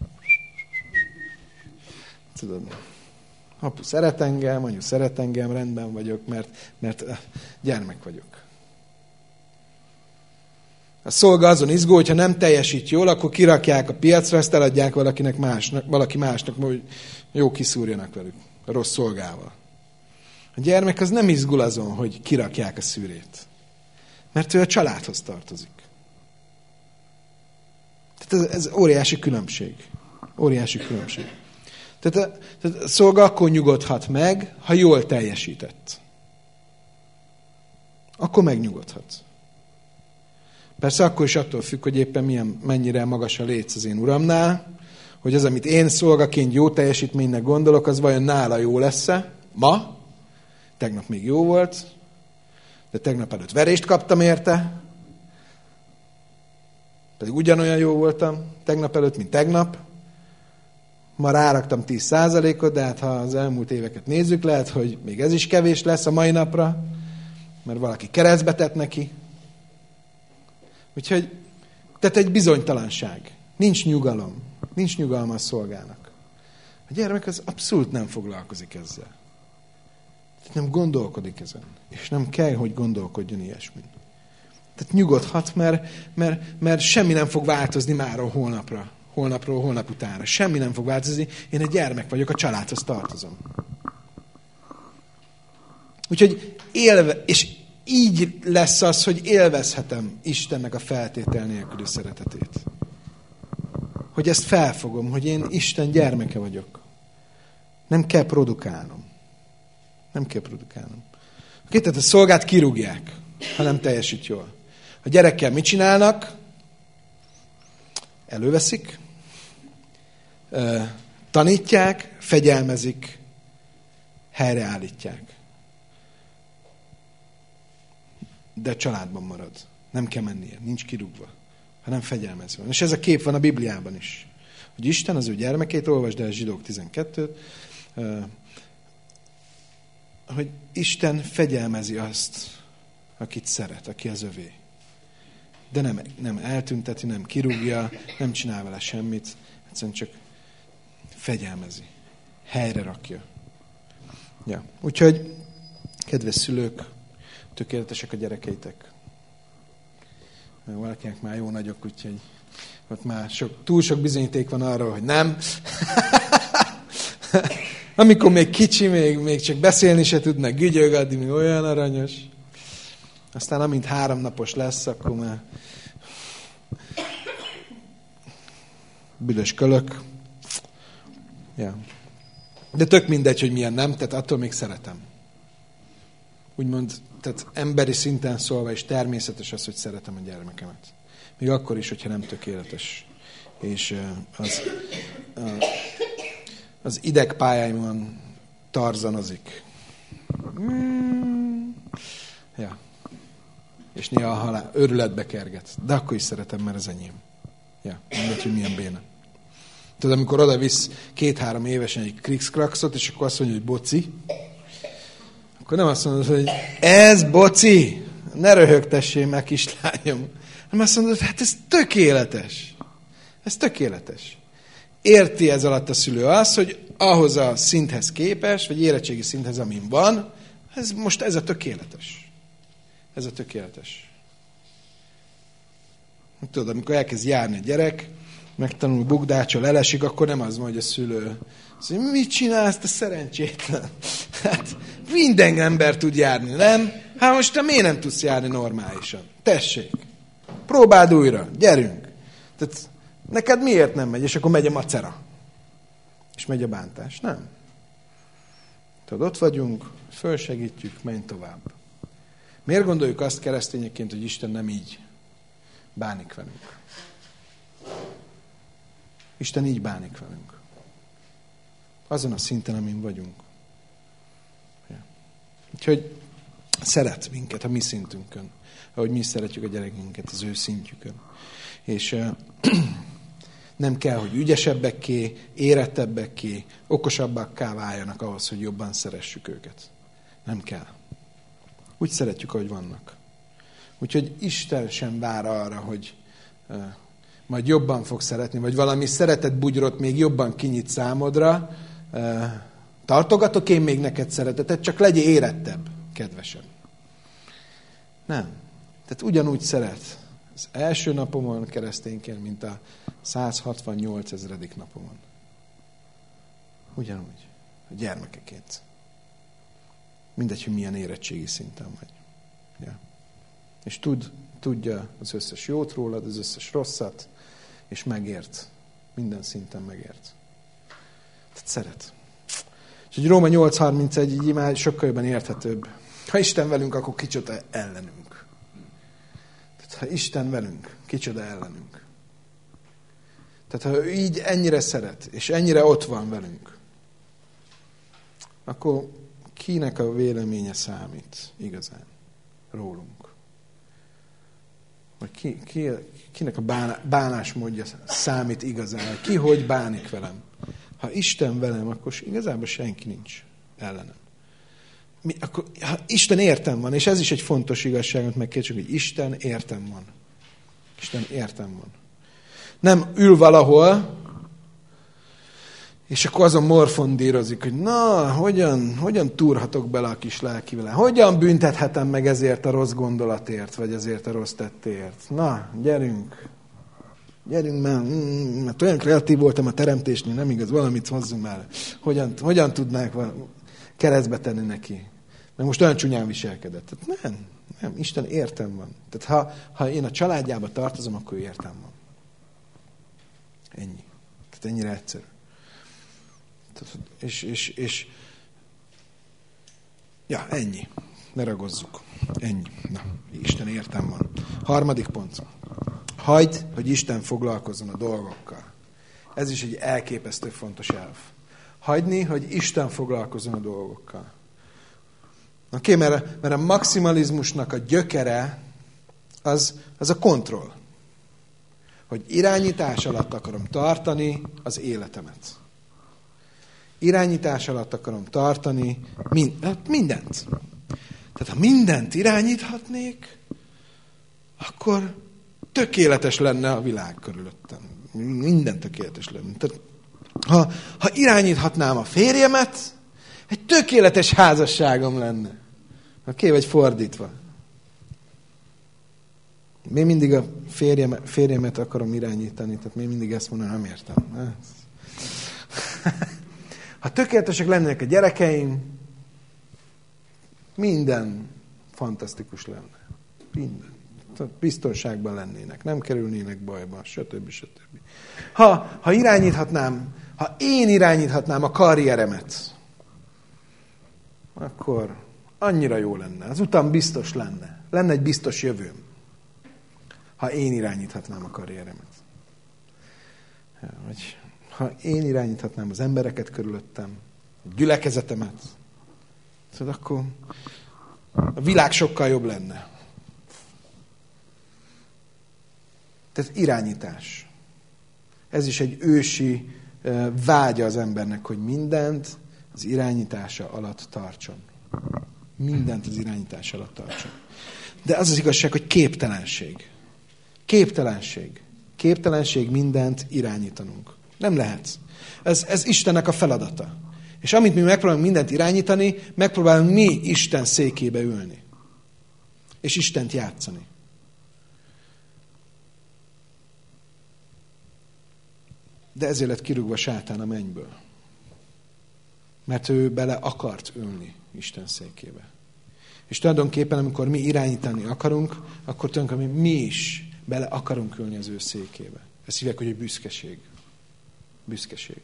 tudod, apu szeret engem, anyu szeret engem, rendben vagyok, mert, mert gyermek vagyok. A szolga azon izgul, hogyha nem teljesít jól, akkor kirakják a piacra, ezt eladják valakinek másnak, valaki másnak, hogy jó kiszúrjanak velük, a rossz szolgával. A gyermek az nem izgul azon, hogy kirakják a szűrét. Mert ő a családhoz tartozik. Tehát ez, ez óriási különbség. Óriási különbség. Tehát a, tehát a szolga akkor nyugodhat meg, ha jól teljesített. Akkor megnyugodhat. Persze akkor is attól függ, hogy éppen milyen, mennyire magas a léc az én uramnál, hogy az, amit én szolgaként jó teljesítménynek gondolok, az vajon nála jó lesz-e? Ma? Tegnap még jó volt, de tegnap előtt verést kaptam érte, pedig ugyanolyan jó voltam tegnap előtt, mint tegnap. Ma ráraktam tíz százalékot, de hát ha az elmúlt éveket nézzük, lehet, hogy még ez is kevés lesz a mai napra, mert valaki keresztbe tett neki. Úgyhogy, tehát egy bizonytalanság. Nincs nyugalom. Nincs nyugalma a szolgának. A gyermek az abszolút nem foglalkozik ezzel. Nem gondolkodik ezen. És nem kell, hogy gondolkodjon ilyesmin. Tehát nyugodhat, mert, mert, mert semmi nem fog változni máról holnapra. Holnapról, holnap utánra. Semmi nem fog változni. Én egy gyermek vagyok, a családhoz tartozom. Úgyhogy élve, és így lesz az, hogy élvezhetem Istennek a feltétel nélküli szeretetét. Hogy ezt felfogom, hogy én Isten gyermeke vagyok. Nem kell produkálnom. Nem kell produkálnom. Oké, tehát a szolgát kirúgják, ha nem teljesít jól. A gyerekkel mit csinálnak? Előveszik, tanítják, fegyelmezik, helyreállítják. De családban marad. Nem kell mennie, nincs kirúgva, hanem fegyelmezve. És ez a kép van a Bibliában is. Hogy Isten az ő gyermekét, olvasd el Zsidók tizenkettőt, hogy Isten fegyelmezi azt, akit szeret, aki az övé. De nem, nem eltünteti, nem kirúgja, nem csinál vele semmit, egyszerűen csak fegyelmezi, helyre rakja. Ja. Úgyhogy, kedves szülők, tökéletesek a gyerekeitek. Valakinek már jó nagyok, úgyhogy ott már sok, túl sok bizonyíték van arról, hogy nem. Amikor még kicsi, még, még csak beszélni se tud, meg gügyög, addig még olyan aranyos. Aztán amint háromnapos lesz, akkor már büdös kölök. Ja. De tök mindegy, hogy milyen nem, tehát attól még szeretem. Úgymond, tehát emberi szinten szólva is természetes az, hogy szeretem a gyermekemet. Még akkor is, hogyha nem tökéletes. És az, az idegpályáimon tarzanozik. Ja. És néha a halál őrületbe kerget. De akkor is szeretem, mert ez enyém. Ja, mindegy, hogy milyen béna. Tudod, amikor oda visz két-három évesen egy krikszkrakszot, és akkor azt mondja, hogy boci, akkor nem azt mondod, hogy ez boci, ne röhögtessél meg, kislányom. Nem azt mondod, hát ez tökéletes. Ez tökéletes. Érti ez alatt a szülő az, hogy ahhoz a szinthez képes, vagy érettségi szinthez, amin van, ez most ez a tökéletes. Ez a tökéletes. Tudod, amikor elkezd járni a gyerek, megtanul bukdácsol, elesik, akkor nem az mondja a szülő. Azt mondja, mit csinálsz, te szerencsétlen? Hát minden ember tud járni, nem? Hát most te miért nem tudsz járni normálisan? Tessék, próbáld újra, gyerünk. Tehát neked miért nem megy? És akkor megy a macera. És megy a bántás. Nem. Tudod, ott vagyunk, fölsegítjük, menj tovább. Miért gondoljuk azt keresztényeként, hogy Isten nem így bánik velünk? Isten így bánik velünk. Azon a szinten, amin vagyunk. Ja. Úgyhogy szeret minket a mi szintünkön. Ahogy mi szeretjük a gyerekünket az ő szintjükön. És uh, nem kell, hogy ügyesebbekké, érettebbeké, okosabbakká váljanak ahhoz, hogy jobban szeressük őket. Nem kell. Úgy szeretjük, ahogy vannak. Úgyhogy Isten sem vár arra, hogy uh, majd jobban fog szeretni, vagy valami szeretett bugyrot még jobban kinyit számodra. Uh, tartogatok én még neked szeretetet, csak legyél érettebb, kedvesem. Nem. Tehát ugyanúgy szeret az első napomon keresztényként, mint a száz hatvannyolc ezredik napomon. Ugyanúgy. A gyermekeként. Mindegy, hogy milyen érettségi szinten vagy. Ja. És tud, tudja az összes jót rólad, az összes rosszat, és megért. Minden szinten megért. Tehát szeret. És egy Róma nyolc harmincegy így már sokkal jobban érthetőbb. Ha Isten velünk, akkor kicsoda ellenünk. Tehát ha Isten velünk, kicsoda ellenünk. Tehát ha ő így ennyire szeret, és ennyire ott van velünk, akkor kinek a véleménye számít igazán rólunk? Vagy ki, ki, kinek a bána, bánásmódja számít igazán? Ki hogy bánik velem? Ha Isten velem, akkor igazából senki nincs ellenem. Mi, akkor, ha Isten értem van, és ez is egy fontos igazság, amit megkértsük, hogy Isten értem van. Isten értem van. Nem ül valahol, és akkor azon morfondírozik, hogy na, hogyan, hogyan túrhatok bele a kis lelkivel? Hogyan büntethetem meg ezért a rossz gondolatért, vagy ezért a rossz tettért? Na, gyerünk. Gyerünk már, mert olyan kreatív voltam a teremtésnél, nem igaz, valamit hozzunk már. Hogyan, hogyan tudnák keresztbe tenni neki? Mert most olyan csúnyán viselkedett. Tehát nem, nem, Isten értem van. Tehát ha, ha én a családjába tartozom, akkor értem van. Ennyi. Tehát ennyire egyszerű. És, és, és ja, ennyi. Ne ragozzuk. Ennyi. Na, Isten értem van. Harmadik pont. Hagyd, hogy Isten foglalkozzon a dolgokkal. Ez is egy elképesztő fontos elv. Hagyni, hogy Isten foglalkozzon a dolgokkal. Oké, okay, mert, mert a maximalizmusnak a gyökere az, az a kontroll. Hogy irányítás alatt akarom tartani az életemet. Irányítás alatt akarom tartani mind, mindent. Tehát ha mindent irányíthatnék, akkor tökéletes lenne a világ körülöttem. Minden tökéletes lenne. Tehát, ha, ha irányíthatnám a férjemet, egy tökéletes házasságom lenne. Oké, vagy fordítva. Még mindig a férjemet, férjemet akarom irányítani, tehát még mindig ezt mondom, nem értem. Ha tökéletesek lennének a gyerekeim, minden fantasztikus lenne. Minden. Biztonságban lennének, nem kerülnének bajba, stb. stb. Ha, ha irányíthatnám, ha én irányíthatnám a karrieremet, akkor annyira jó lenne. Az utam biztos lenne. Lenne egy biztos jövőm, ha én irányíthatnám a karrieremet. Vagy ha én irányíthatnám az embereket körülöttem, a gyülekezetemet, szóval akkor a világ sokkal jobb lenne. Tehát irányítás. Ez is egy ősi vágya az embernek, hogy mindent az irányítása alatt tartson. Mindent az irányítása alatt tartson. De az az igazság, hogy képtelenség. Képtelenség. Képtelenség mindent irányítanunk. Nem lehetsz. Ez, ez Istennek a feladata. És amit mi megpróbálunk mindent irányítani, megpróbálunk mi Isten székébe ülni. És Istent játszani. De ezért lett kirúgva sátán a mennyből. Mert ő bele akart ülni Isten székébe. És tulajdonképpen, amikor mi irányítani akarunk, akkor tulajdonképpen mi is bele akarunk ülni az ő székébe. Ezt hívják, hogy büszkeség. Büszkeség.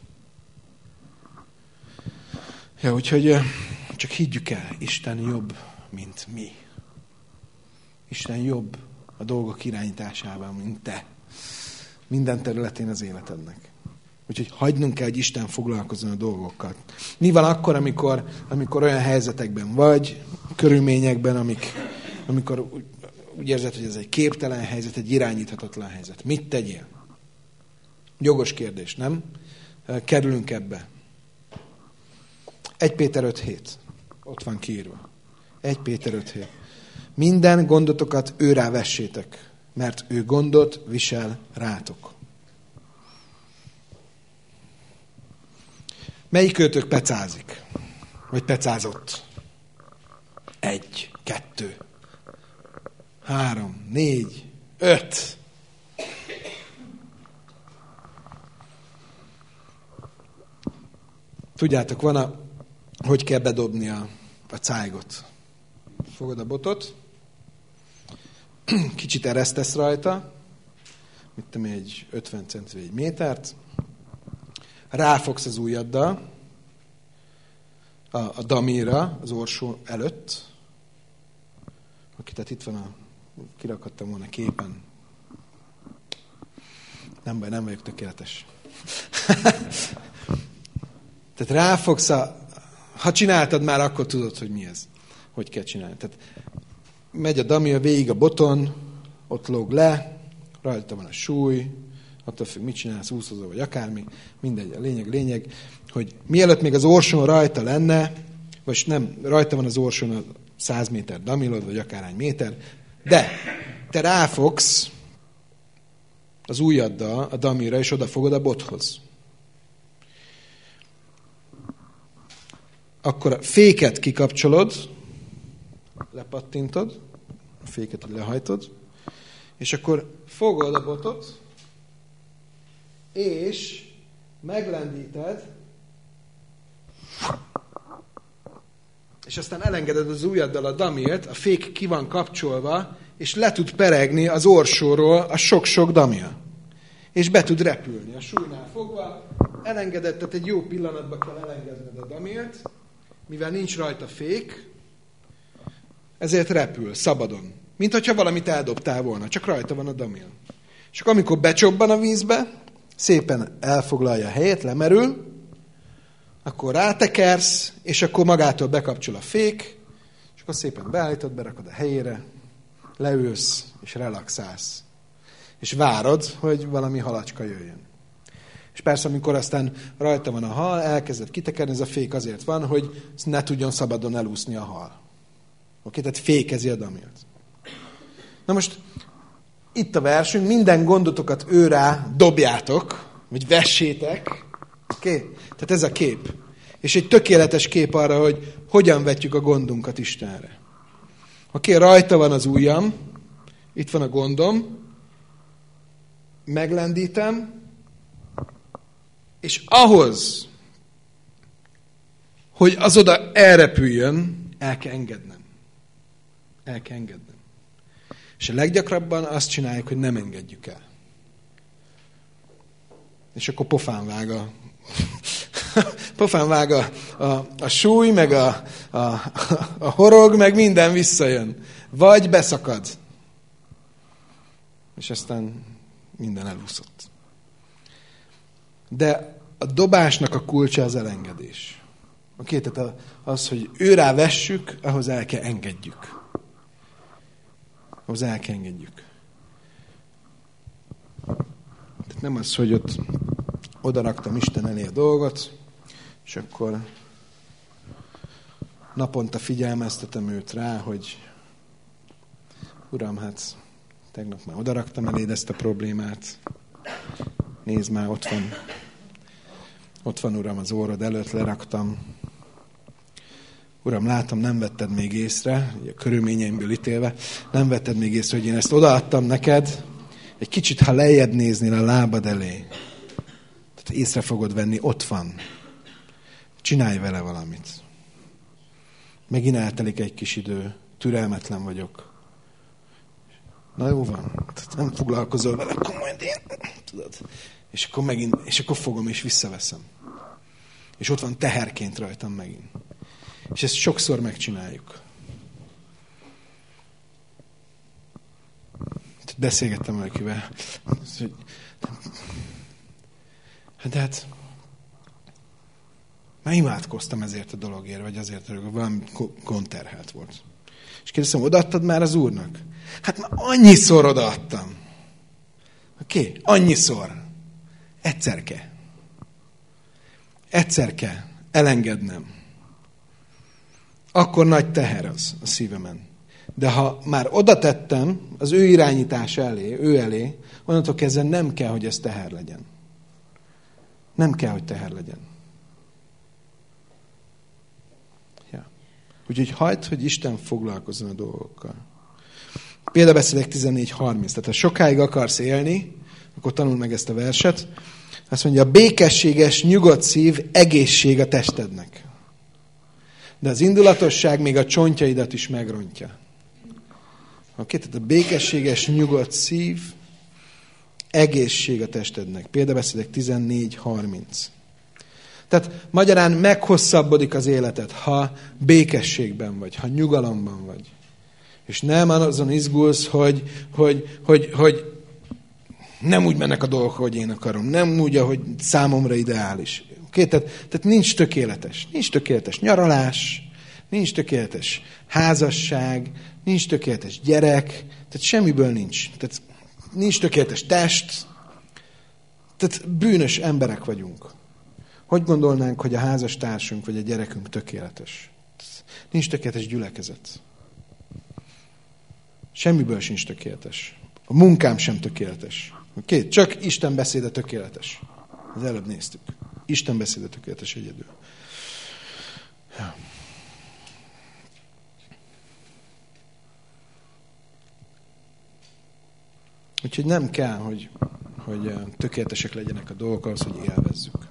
Ja, úgyhogy csak higgyük el, Isten jobb, mint mi. Isten jobb a dolgok irányításában, mint te. Minden területén az életednek. Úgyhogy hagynunk kell, hogy Isten foglalkozzon a dolgokkal. Mi van akkor, amikor, amikor olyan helyzetekben vagy, körülményekben, amik, amikor úgy, úgy érzed, hogy ez egy képtelen helyzet, egy irányíthatatlan helyzet. Mit tegyél? Jogos kérdés, nem? Kerülünk ebbe. egy Péter öt hét. Ott van kiírva. egy Péter öt hét. Minden gondotokat őrá vessétek, mert ő gondot visel rátok. Melyik őtök pecázik? Vagy pecázott? Egy, kettő, három, négy, öt. Tudjátok, van a, hogy kell bedobni a, a cájgot. Fogod a botot, kicsit eresztesz rajta, mit tudom, egy ötven cent vagy egy métert, ráfogsz az ujjaddal a, a damíra, az orsó előtt. Oké, tehát itt van a, kirakadtam volna képen. Nem baj, nem vagyok tökéletes. Tehát ráfogsz a, ha csináltad már, akkor tudod, hogy mi ez. Hogy kell csinálni. Tehát megy a damír végig a boton, ott lóg le, rajta van a súly, attól függ, mit csinálsz, úszozó vagy akármi, mindegy, a lényeg, lényeg, hogy mielőtt még az orsón rajta lenne, vagy nem, rajta van az orsón a száz méter damilod, vagy akárhány méter, de te ráfogsz az ujjaddal a damira, és odafogod a bothoz. Akkor a féket kikapcsolod, lepattintod, a féket lehajtod, és akkor fogod a botot, és meglendíted, és aztán elengeded az ujjaddal a damilt, a fék ki van kapcsolva, és le tud peregni az orsóról a sok-sok damil. És be tud repülni. A súlynál fogva, elengeded, tehát egy jó pillanatban kell elengedned a damilt, mivel nincs rajta fék, ezért repül, szabadon. Mint hogyha valamit eldobtál volna, csak rajta van a damil. És akkor amikor becsobban a vízbe, szépen elfoglalja a helyet, lemerül, akkor rátekersz, és akkor magától bekapcsol a fék, és akkor szépen beállítod, berakod a helyére, leülsz, és relaxálsz. És várod, hogy valami halacska jöjjön. És persze, amikor aztán rajta van a hal, elkezded kitekerni, ez a fék azért van, hogy ne tudjon szabadon elúszni a hal. Oké, tehát fékezi a damilt. Na most, itt a versünk, minden gondotokat őrá dobjátok, vagy vessétek. Oké? Tehát ez a kép. És egy tökéletes kép arra, hogy hogyan vetjük a gondunkat Istenre. Oké, rajta van az ujjam, itt van a gondom, meglendítem, és ahhoz, hogy az oda elrepüljön, el kell engednem. El kell engednem. És a leggyakrabban azt csináljuk, hogy nem engedjük el. És akkor pofán vág a, pofán vág a, a, a súly, meg a, a, a horog, meg minden visszajön. Vagy beszakad. És aztán minden elúszott. De a dobásnak a kulcsa az elengedés. Oké, tehát az, hogy őrá vessük, ahhoz el kell engedjük. Ahhoz el kell engedjük. Tehát nem az, hogy ott oda raktam Isten elé a dolgot, és akkor naponta figyelmeztetem őt rá, hogy Uram, hát tegnap már oda raktam eléd ezt a problémát. Nézd már, ott van. Ott van, Uram, az órod előtt leraktam. Uram, látom, nem vetted még észre, a körülményeimből ítélve, nem vetted még észre, hogy én ezt odaadtam neked. Egy kicsit, ha lejjebb néznél a lábad elé, tehát észre fogod venni, ott van. Csinálj vele valamit. Megint eltelik egy kis idő, türelmetlen vagyok. Na jó van, tehát nem foglalkozol vele, akkor majd én, tudod. És akkor megint, és akkor fogom és visszaveszem. És ott van teherként rajtam megint. És ezt sokszor megcsináljuk. Beszélgettem valakivel, hogy de hát már imádkoztam ezért a dologért, vagy azért, hogy valami konterhelt volt. És kérdeztem, odaadtad már az Úrnak? Hát már annyiszor odaadtam. Oké, okay, annyiszor. Egyszer kell. Egyszer kell elengednem. Akkor nagy teher az a szívemen. De ha már oda tettem az ő irányítása elé, ő elé, onnantól kezdve nem kell, hogy ez teher legyen. Nem kell, hogy teher legyen. Ja. Úgyhogy hagyd, hogy Isten foglalkozzon a dolgokkal. Példabeszédek tizennégy harminc. Tehát ha sokáig akarsz élni, akkor tanuld meg ezt a verset. Azt mondja, a békességes, nyugodt szív egészség a testednek. De az indulatosság még a csontjaidat is megrontja. Oké, tehát a békességes, nyugodt szív egészség a testednek. Példabeszédek tizennégy harminc. Tehát magyarán meghosszabbodik az életed, ha békességben vagy, ha nyugalomban vagy. És nem azon izgulsz, hogy, hogy, hogy, hogy nem úgy mennek a dolgok, hogy én akarom. Nem úgy, ahogy számomra ideális. Oké, tehát, tehát nincs tökéletes. Nincs tökéletes nyaralás, nincs tökéletes házasság, nincs tökéletes gyerek, tehát semmiből nincs. Tehát nincs tökéletes test, tehát bűnös emberek vagyunk. Hogy gondolnánk, hogy a házastársunk vagy a gyerekünk tökéletes? Nincs tökéletes gyülekezet. Semmiből sincs tökéletes. A munkám sem tökéletes. Oké? Csak Isten beszéde tökéletes. Az előbb néztük. Isten beszéde tökéletes egyedül. Ja. Úgyhogy nem kell, hogy, hogy tökéletesek legyenek a dolgok ahhoz, hogy élvezzük.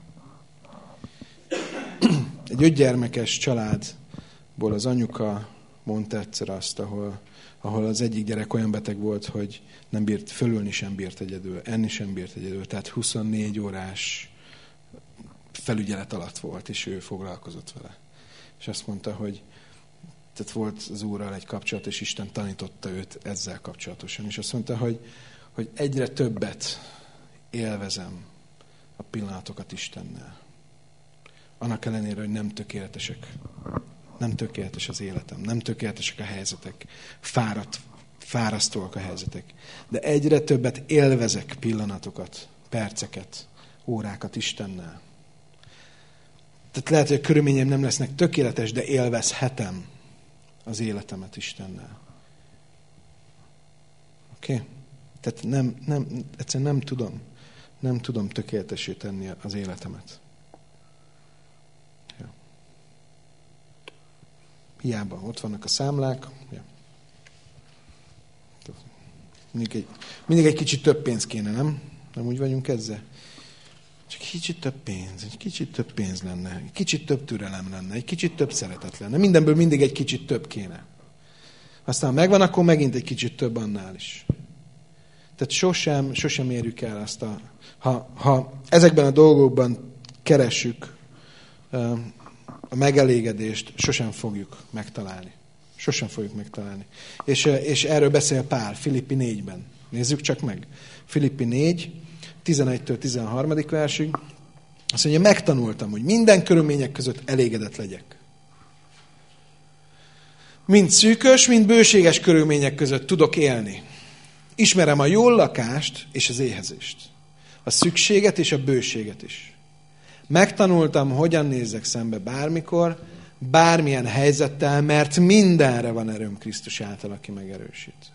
Egy ötgyermekes családból az anyuka mondta egyszer azt, ahol, ahol az egyik gyerek olyan beteg volt, hogy nem bírt, fölülni sem bírt egyedül, enni sem bírt egyedül, tehát huszonnégy órás felügyelet alatt volt, és ő foglalkozott vele. És azt mondta, hogy tehát volt az Úrral egy kapcsolat, és Isten tanította őt ezzel kapcsolatosan. És azt mondta, hogy, hogy egyre többet élvezem a pillanatokat Istennel. Annak ellenére, hogy nem tökéletesek. Nem tökéletes az életem, nem tökéletesek a helyzetek. Fáradt, fárasztóak a helyzetek. De egyre többet élvezek pillanatokat, perceket, órákat Istennel. Tehát lehet, hogy a körülményeim nem lesznek tökéletes, de élvezhetem az életemet Istennel. Oké? Okay? Tehát nem, nem, egyszerűen nem tudom, nem tudom tökéletesé tenni az életemet. Ja. Hiába, ott vannak a számlák. Ja. Mindig, egy, mindig egy kicsit több pénz kéne, nem? Nem úgy vagyunk ezzel? Csak kicsit több pénz, egy kicsit több pénz lenne, egy kicsit több türelem lenne, egy kicsit több szeretet lenne. Mindenből mindig egy kicsit több kéne. Aztán ha megvan, akkor megint egy kicsit több annál is. Tehát sosem, sosem érjük el azt a... Ha, ha ezekben a dolgokban keressük a megelégedést, sosem fogjuk megtalálni. Sosem fogjuk megtalálni. És, és erről beszél Pál Filippi négyben. Nézzük csak meg. Filippi négy, tizenegytől tizenharmadik versig. Azt mondja, megtanultam, hogy minden körülmények között elégedett legyek. Mind szűkös, mind bőséges körülmények között tudok élni. Ismerem a jól lakást és az éhezést. A szükséget és a bőséget is. Megtanultam, hogyan nézzek szembe bármikor, bármilyen helyzettel, mert mindenre van erőm Krisztus által, aki megerősít.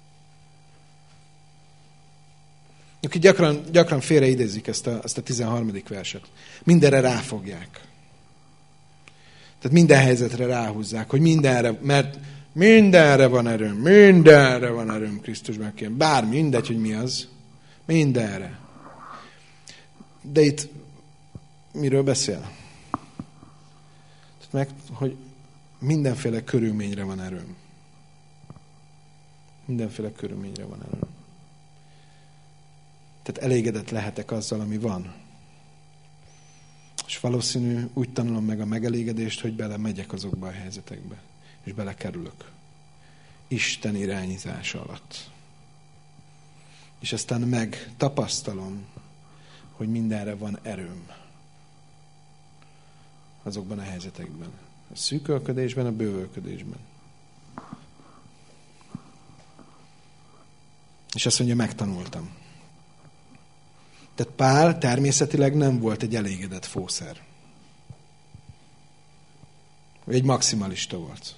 Aki gyakran, gyakran félreidézik ezt a, ezt a tizenharmadik verset. Mindenre ráfogják. Tehát minden helyzetre ráhúzzák, hogy mindenre, mert mindenre van erőm, mindenre van erőm Krisztusban. Bár mindegy, hogy mi az. Mindenre. De itt miről beszél? Meg, hogy mindenféle körülményre van erőm. Mindenféle körülményre van erőm. Tehát elégedett lehetek azzal, ami van. És valószínű úgy tanulom meg a megelégedést, hogy belemegyek azokba a helyzetekbe. És belekerülök. Isten irányítása alatt. És aztán megtapasztalom, hogy mindenre van erőm. Azokban a helyzetekben. A szűkölködésben, a bővölködésben. És azt mondja, megtanultam. Tehát Pál természetileg nem volt egy elégedett fószer. Egy maximalista volt.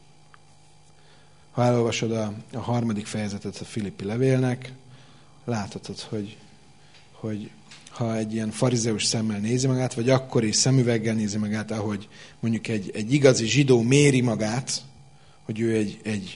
Ha elolvasod a, a harmadik fejezetet a Filippi levélnek, láthatod, hogy, hogy ha egy ilyen farizeus szemmel nézi magát, vagy akkori szemüveggel nézi magát, ahogy mondjuk egy, egy igazi zsidó méri magát, hogy ő egy, egy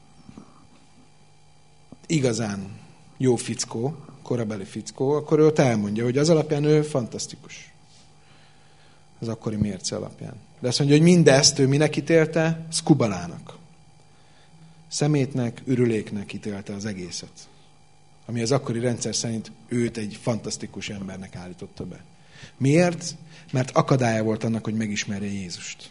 igazán jó fickó, korabeli fickó, akkor ő ott elmondja, hogy az alapján ő fantasztikus. Az akkori mérce alapján. De azt mondja, hogy mindezt ő minek ítélte? Szkubalának. Szemétnek, ürüléknek ítélte az egészet. Ami az akkori rendszer szerint őt egy fantasztikus embernek állította be. Miért? Mert akadálya volt annak, hogy megismerje Jézust.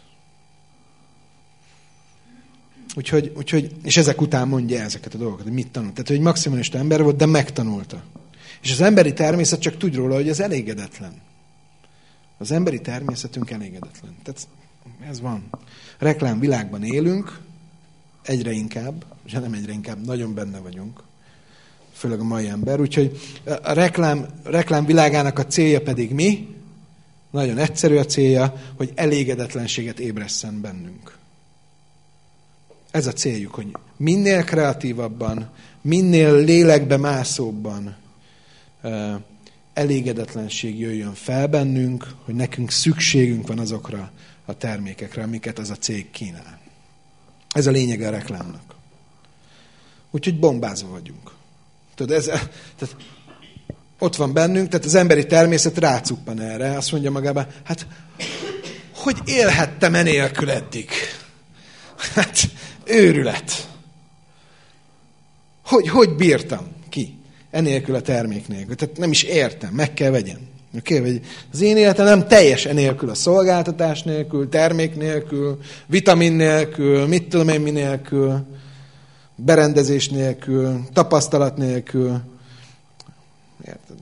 Úgyhogy, úgyhogy, és ezek után mondja ezeket a dolgokat, hogy mit tanult. Tehát, hogy egy maximalista ember volt, de megtanulta. És az emberi természet csak tud róla, hogy ez elégedetlen. Az emberi természetünk elégedetlen. Tehát ez van. Reklám világban élünk, egyre inkább, és nem egyre inkább, nagyon benne vagyunk. Főleg a mai ember. Úgyhogy a reklám, reklám világának a célja pedig mi? Nagyon egyszerű a célja, hogy elégedetlenséget ébresszen bennünk. Ez a céljuk, hogy minél kreatívabban, minél lélekbe mászóbban uh, elégedetlenség jöjjön fel bennünk, hogy nekünk szükségünk van azokra a termékekre, amiket az a cég kínál. Ez a lényege a reklámnak. Úgyhogy bombázva vagyunk. Tudod, ez, tehát ott van bennünk, tehát az emberi természet rácuppan erre, azt mondja magában, hát hogy élhettem enélkül eddig? Hát őrület. Hogy, hogy bírtam ki enélkül a termék nélkül? Tehát nem is értem, meg kell vegyem. Okay? Az én életem nem teljes enélkül, a szolgáltatás nélkül, termék nélkül, vitamin nélkül, mit tudom én mi nélkül, berendezés nélkül, tapasztalat nélkül, érted?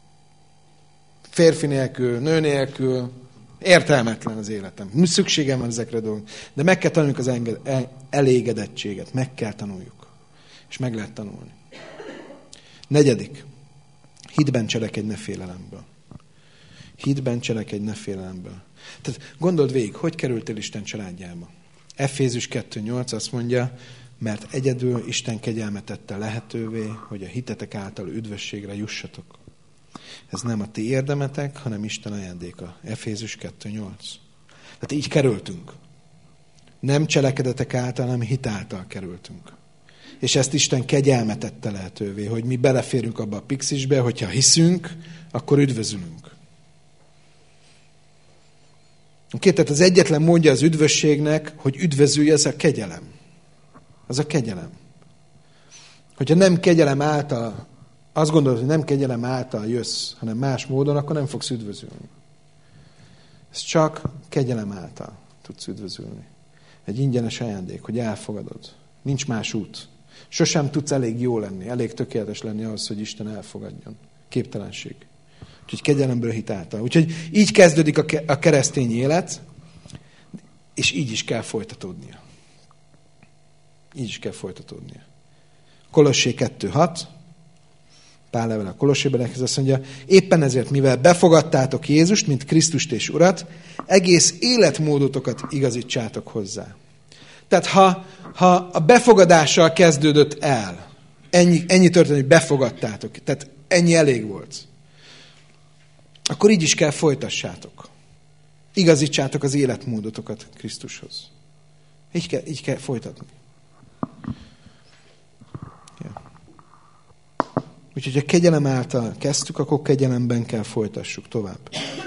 Férfi nélkül, nő nélkül, értelmetlen az életem. Szükségem van ezekre a dolgok. De meg kell tanuljuk az enge- elégedettséget. Meg kell tanuljuk. És meg lehet tanulni. Negyedik. Hitben cselekedj, ne félelemből. Hitben cselekedj, ne félelemből. Tehát gondold végig, hogy kerültél Isten családjába. Efézus kettő nyolc azt mondja, mert egyedül Isten kegyelme tette lehetővé, hogy a hitetek által üdvösségre jussatok. Ez nem a ti érdemetek, hanem Isten ajándéka. Efézus kettő nyolc. Tehát így kerültünk. Nem cselekedetek által, hanem hit által kerültünk. És ezt Isten kegyelme tette lehetővé, hogy mi beleférünk abba a pixisbe, hogyha hiszünk, akkor üdvözülünk. Oké, tehát az egyetlen módja az üdvösségnek, hogy üdvözülj, ez a kegyelem. Az a kegyelem. Hogyha nem kegyelem által, azt gondolod, hogy nem kegyelem által jössz, hanem más módon, akkor nem fogsz üdvözülni. Ez csak kegyelem által tudsz üdvözülni. Egy ingyenes ajándék, hogy elfogadod. Nincs más út. Sosem tudsz elég jó lenni, elég tökéletes lenni ahhoz, hogy Isten elfogadjon. Képtelenség. Úgyhogy kegyelemből hit által. Úgyhogy így kezdődik a keresztény élet, és így is kell folytatódnia. Így is kell folytatódnia. Kolossé kettő hat, Pál levele a Kolossébelekhez azt mondja, éppen ezért, mivel befogadtátok Jézust, mint Krisztust és Urat, egész életmódotokat igazítsátok hozzá. Tehát ha, ha a befogadással kezdődött el, ennyi, ennyi történt, hogy befogadtátok, tehát ennyi elég volt, akkor így is kell folytassátok. Igazítsátok az életmódotokat Krisztushoz. Így kell, így kell folytatni. Ja. Úgyhogy ha kegyelem által kezdtük, akkor kegyelemben kell folytassuk tovább.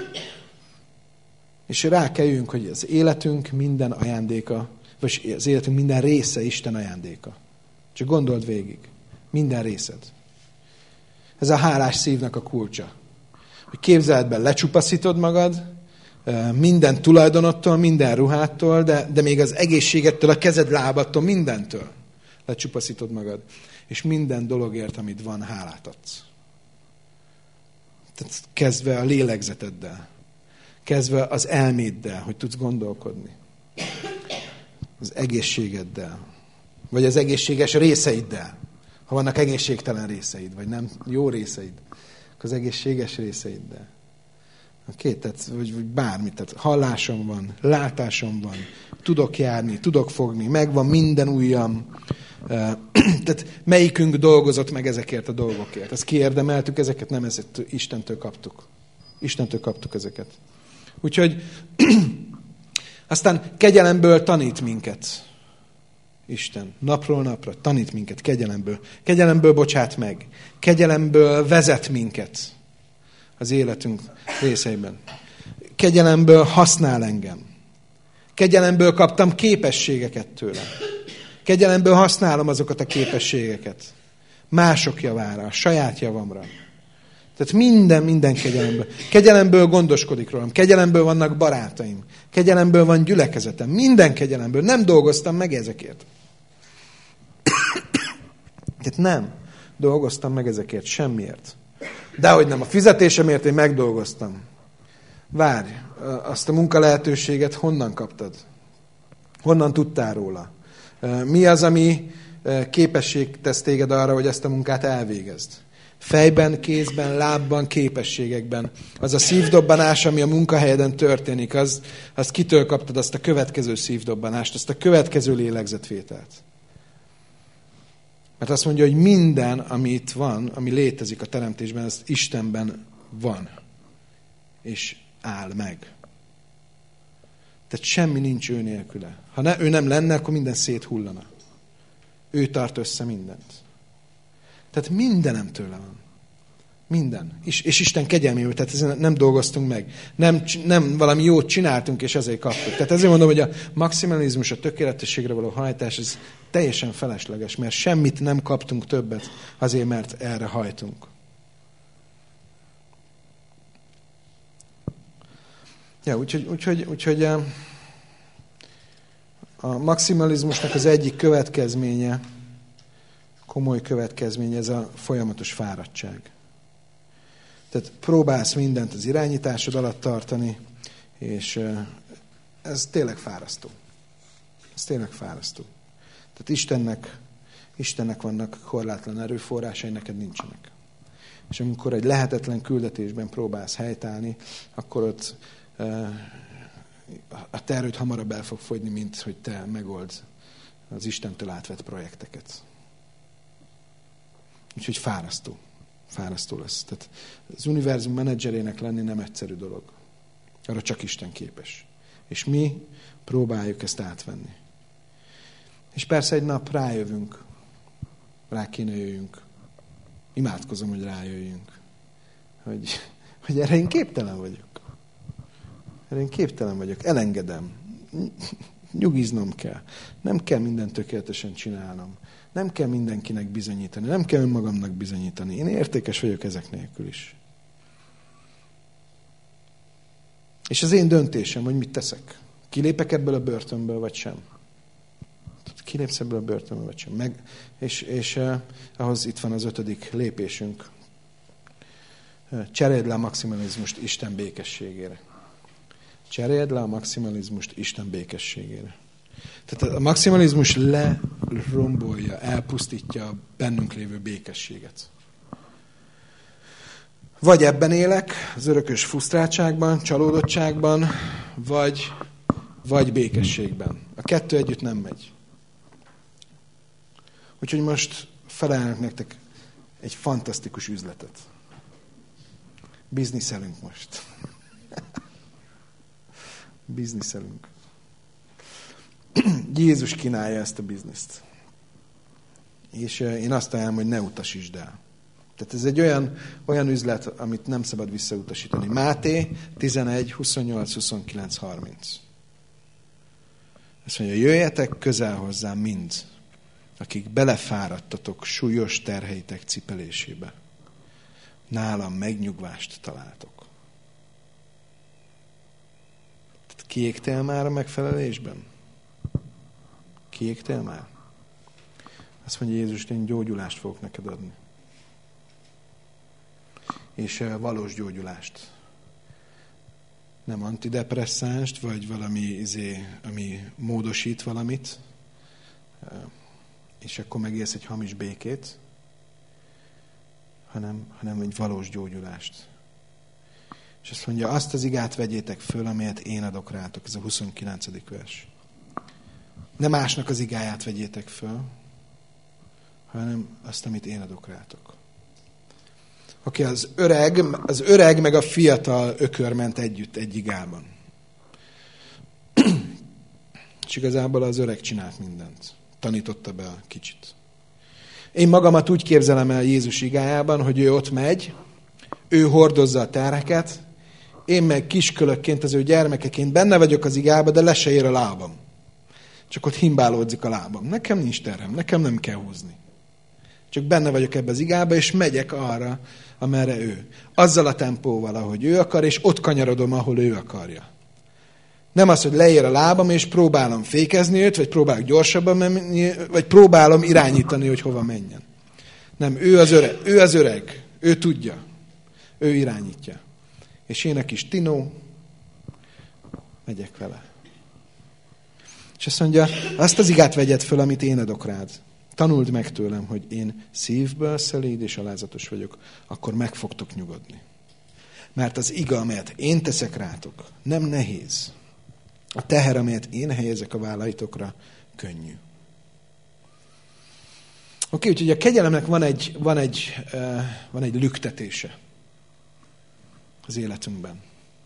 És rá kell jöjjünk, hogy az életünk minden ajándéka, vagy az életünk minden része Isten ajándéka. Csak gondold végig. Minden részed. Ez a hálás szívnek a kulcsa. Hogy képzeletben lecsupaszítod magad, minden tulajdonottól, minden ruhától, de, de még az egészségettől, a kezed, lábattól, mindentől lecsupaszítod magad. És minden dologért, amit van, hálát adsz. Tehát kezdve a lélegzeteddel. Kezdve az elméddel, hogy tudsz gondolkodni. Az egészségeddel. Vagy az egészséges részeiddel. Ha vannak egészségtelen részeid, vagy nem jó részeid, akkor az egészséges részeiddel. Oké, okay, tehát, vagy, vagy bármit, tehát hallásom van, látásom van, tudok járni, tudok fogni, megvan minden ujjam. Tehát melyikünk dolgozott meg ezekért a dolgokért? Ezt kiérdemeltük, ezeket nem ezért Istentől kaptuk. Istentől kaptuk ezeket. Úgyhogy aztán kegyelemből tanít minket Isten. Napról napra tanít minket kegyelemből. Kegyelemből bocsát meg. Kegyelemből vezet minket az életünk részeiben. Kegyelemből használ engem. Kegyelemből kaptam képességeket tőle. Kegyelemből használom azokat a képességeket. Mások javára, a saját javamra. Tehát minden, minden kegyelemből. Kegyelemből gondoskodik rólam. Kegyelemből vannak barátaim. Kegyelemből van gyülekezetem. Minden kegyelemből. Nem dolgoztam meg ezekért. Tehát nem dolgoztam meg ezekért semmiért. Dehogy nem, a fizetésemért én megdolgoztam. Várj, azt a munkalehetőséget honnan kaptad? Honnan tudtál róla? Mi az, ami képesség tesz téged arra, hogy ezt a munkát elvégezd? Fejben, kézben, lábban, képességekben. Az a szívdobbanás, ami a munkahelyeden történik, az, azt kitől kaptad azt a következő szívdobbanást, azt a következő lélegzetvételt. Mert azt mondja, hogy minden, ami itt van, ami létezik a teremtésben, az Istenben van. És áll meg. Tehát semmi nincs ő nélküle. Ha ne, ő nem lenne, akkor minden széthullana. Ő tart össze mindent. Tehát mindenem tőle van. Minden. És, és Isten kegyelméből, tehát ezen nem dolgoztunk meg. Nem, nem valami jót csináltunk, és ezért kaptuk. Tehát ezért mondom, hogy a maximalizmus, a tökéletességre való hajtás, ez teljesen felesleges, mert semmit nem kaptunk többet azért, mert erre hajtunk. Ja, úgyhogy, úgyhogy, úgyhogy a maximalizmusnak az egyik következménye, komoly következménye, ez a folyamatos fáradtság. Tehát próbálsz mindent az irányításod alatt tartani, és ez tényleg fárasztó. Ez tényleg fárasztó. Tehát Istennek, Istennek vannak korlátlan erőforrásai, neked nincsenek. És amikor egy lehetetlen küldetésben próbálsz helytállni, akkor ott a te erőd hamarabb el fog fogyni, mint hogy te megold az Istentől átvett projekteket. Úgyhogy fárasztó. Fárasztó lesz. Tehát az univerzum menedzserének lenni nem egyszerű dolog. Arra csak Isten képes. És mi próbáljuk ezt átvenni. És persze egy nap rájövünk. Rá kéne jöjjünk. Imádkozom, hogy rájöjjünk. Hogy, hogy erre én képtelen vagyok. Erre én képtelen vagyok. Elengedem. Nyugiznom kell. Nem kell mindent tökéletesen csinálnom. Nem kell mindenkinek bizonyítani. Nem kell önmagamnak bizonyítani. Én értékes vagyok ezek nélkül is. És az én döntésem, hogy mit teszek. Kilépek ebből a börtönből, vagy sem. Kilépsz ebből a börtönből, vagy sem. Meg, és és eh, ahhoz itt van az ötödik lépésünk. Cseréld le a maximalizmust Isten békességére. Cseréld le a maximalizmust Isten békességére. Tehát a maximalizmus lerombolja, elpusztítja a bennünk lévő békességet. Vagy ebben élek, az örökös frusztráltságban, csalódottságban, vagy, vagy békességben. A kettő együtt nem megy. Úgyhogy most felelnek nektek egy fantasztikus üzletet. Bizniszelünk most. Bizniszelünk. Jézus kínálja ezt a bizniszt. És én azt ajánlom, hogy ne utasítsd el. Tehát ez egy olyan, olyan üzlet, amit nem szabad visszautasítani. Máté tizenegy, huszonnyolc, huszonkilenc, harminc. Azt mondja, jöjjetek közel hozzám mind, akik belefáradtatok súlyos terheitek cipelésébe. Nálam megnyugvást találtok. Tehát kiégtél már a megfelelésben? Kiégtél már? Azt mondja Jézus, én gyógyulást fogok neked adni. És valós gyógyulást. Nem antidepresszánst, vagy valami, izé, ami módosít valamit, és akkor megélsz egy hamis békét, hanem, hanem egy valós gyógyulást. És azt mondja, azt az igát vegyétek föl, amelyet én adok rátok. Ez a huszonkilencedik vers. Ne másnak az igáját vegyétek föl, hanem azt, amit én adok rátok. Oké, okay, az öreg, az öreg meg a fiatal ökör ment együtt egy igában. És igazából az öreg csinált mindent. Tanította be a kicsit. Én magamat úgy képzelem el Jézus igájában, hogy ő ott megy, ő hordozza a terheket, én meg kiskölökként, az ő gyermekeként benne vagyok az igába, de le se ér a lábam. Csak ott himbálódzik a lábam. Nekem nincs terhem, nekem nem kell húzni. Csak benne vagyok ebbe az igába, és megyek arra, amerre ő. Azzal a tempóval, ahogy ő akar, és ott kanyarodom, ahol ő akarja. Nem az, hogy leér a lábam, és próbálom fékezni őt, vagy próbálok gyorsabban menni, vagy próbálom irányítani, hogy hova menjen. Nem, ő az öreg, ő, az öreg, ő tudja, ő irányítja. És én a kis Tinó, megyek vele. És azt mondja, azt az igát vegyed föl, amit én adok rád. Tanuld meg tőlem, hogy én szívből szelíd és alázatos vagyok, akkor meg fogtok nyugodni. Mert az iga, amelyet én teszek rátok, nem nehéz. A teher, amelyet én helyezek a vállaitokra, könnyű. Oké, úgyhogy a kegyelemnek van egy, van egy, uh, van egy lüktetése az életünkben.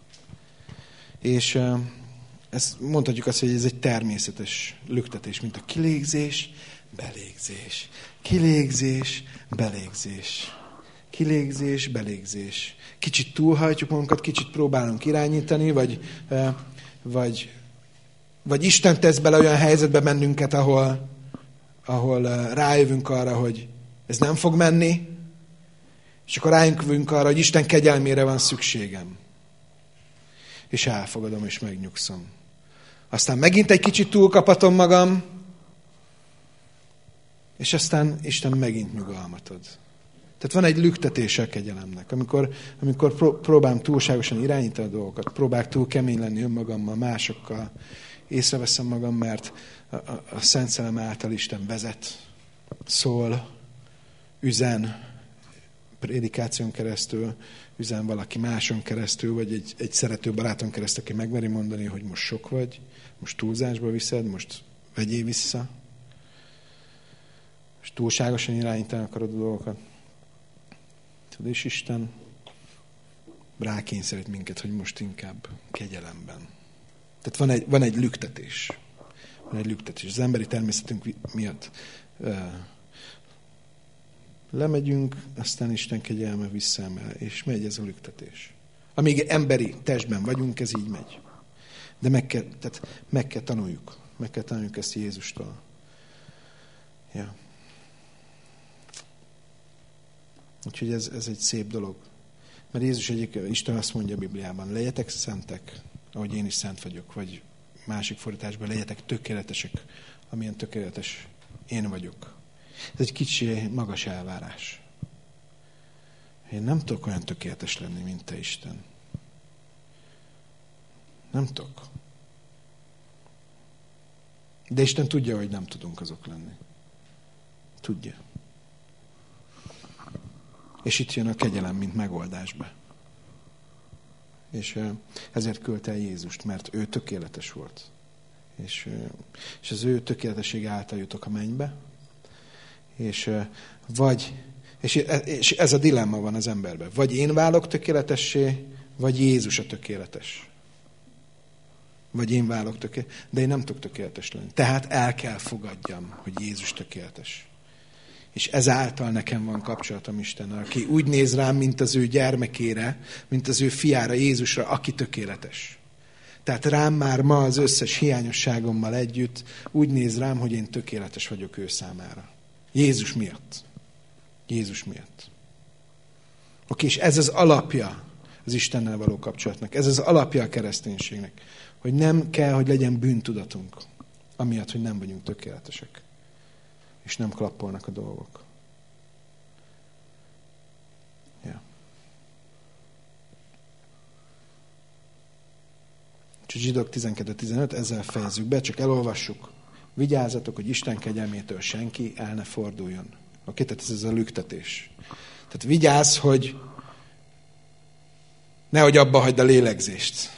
És uh, ezt mondhatjuk azt, hogy ez egy természetes lüktetés, mint a kilégzés, belégzés. Kilégzés, belégzés. Kilégzés, belégzés. Kicsit túlhajtjuk magunkat, kicsit próbálunk irányítani, vagy, vagy, vagy Isten tesz bele olyan helyzetbe bennünket, ahol, ahol rájövünk arra, hogy ez nem fog menni, és akkor rájövünk arra, hogy Isten kegyelmére van szükségem. És elfogadom, és megnyugszom. Aztán megint egy kicsit túlkapatom magam, és aztán Isten megint nyugalmat ad. Tehát van egy lüktetése a kegyelemnek. Amikor, amikor próbálom túlságosan irányítani a dolgokat, próbálok túl kemény lenni önmagammal, másokkal, észreveszem magam, mert a, a, a Szent Szellem által Isten vezet, szól, üzen, prédikáción keresztül, üzen valaki máson keresztül, vagy egy, egy szerető baráton keresztül, aki megmeri mondani, hogy most sok vagy, most túlzásba viszed, most vegyél vissza, és túlságosan irányítani akarod a dolgokat. Tudod, és Isten rákényszerít minket, hogy most inkább kegyelemben. Tehát van egy, van egy lüktetés. Van egy lüktetés. Az emberi természetünk miatt uh, lemegyünk, aztán Isten kegyelme visszaemel, és megy ez a lüktetés. Amíg emberi testben vagyunk, ez így megy. De meg kell, tehát meg kell tanuljuk. Meg kell tanuljuk ezt Jézustól. Ja. Úgyhogy ez, ez egy szép dolog. Mert Jézus egyik, Isten azt mondja a Bibliában, legyetek szentek, ahogy én is szent vagyok, vagy másik fordításban, legyetek tökéletesek, amilyen tökéletes én vagyok. Ez egy kicsi, magas elvárás. Én nem tudok olyan tökéletes lenni, mint te, Isten. Nem tudok. De Isten tudja, hogy nem tudunk azok lenni. Tudja. És itt jön a kegyelem, mint megoldásba. És ezért küldte el Jézust, mert ő tökéletes volt. És, és az ő tökéletessége által jutok a mennybe. És vagy, és ez a dilemma van az emberben. Vagy én válok tökéletessé, vagy Jézus a tökéletes. Vagy én válok tökéletes, de én nem tudok tökéletes lenni. Tehát el kell fogadjam, hogy Jézus tökéletes. És ezáltal nekem van kapcsolatom Istennel, aki úgy néz rám, mint az ő gyermekére, mint az ő fiára, Jézusra, aki tökéletes. Tehát rám már ma az összes hiányosságommal együtt úgy néz rám, hogy én tökéletes vagyok ő számára. Jézus miatt. Jézus miatt. Oké, és ez az alapja az Istennel való kapcsolatnak. Ez az alapja a kereszténységnek. Hogy nem kell, hogy legyen bűntudatunk. Amiatt, hogy nem vagyunk tökéletesek. És nem klappolnak a dolgok. Ja. Csak Zsidók tizenkettő tizenöt, ezzel fejezzük be, csak elolvassuk. Vigyázzatok, hogy Isten kegyelmétől senki el ne forduljon. Oké, tehát ez, ez a lüktetés. Tehát vigyázz, hogy nehogy abba hagyd a lélegzést.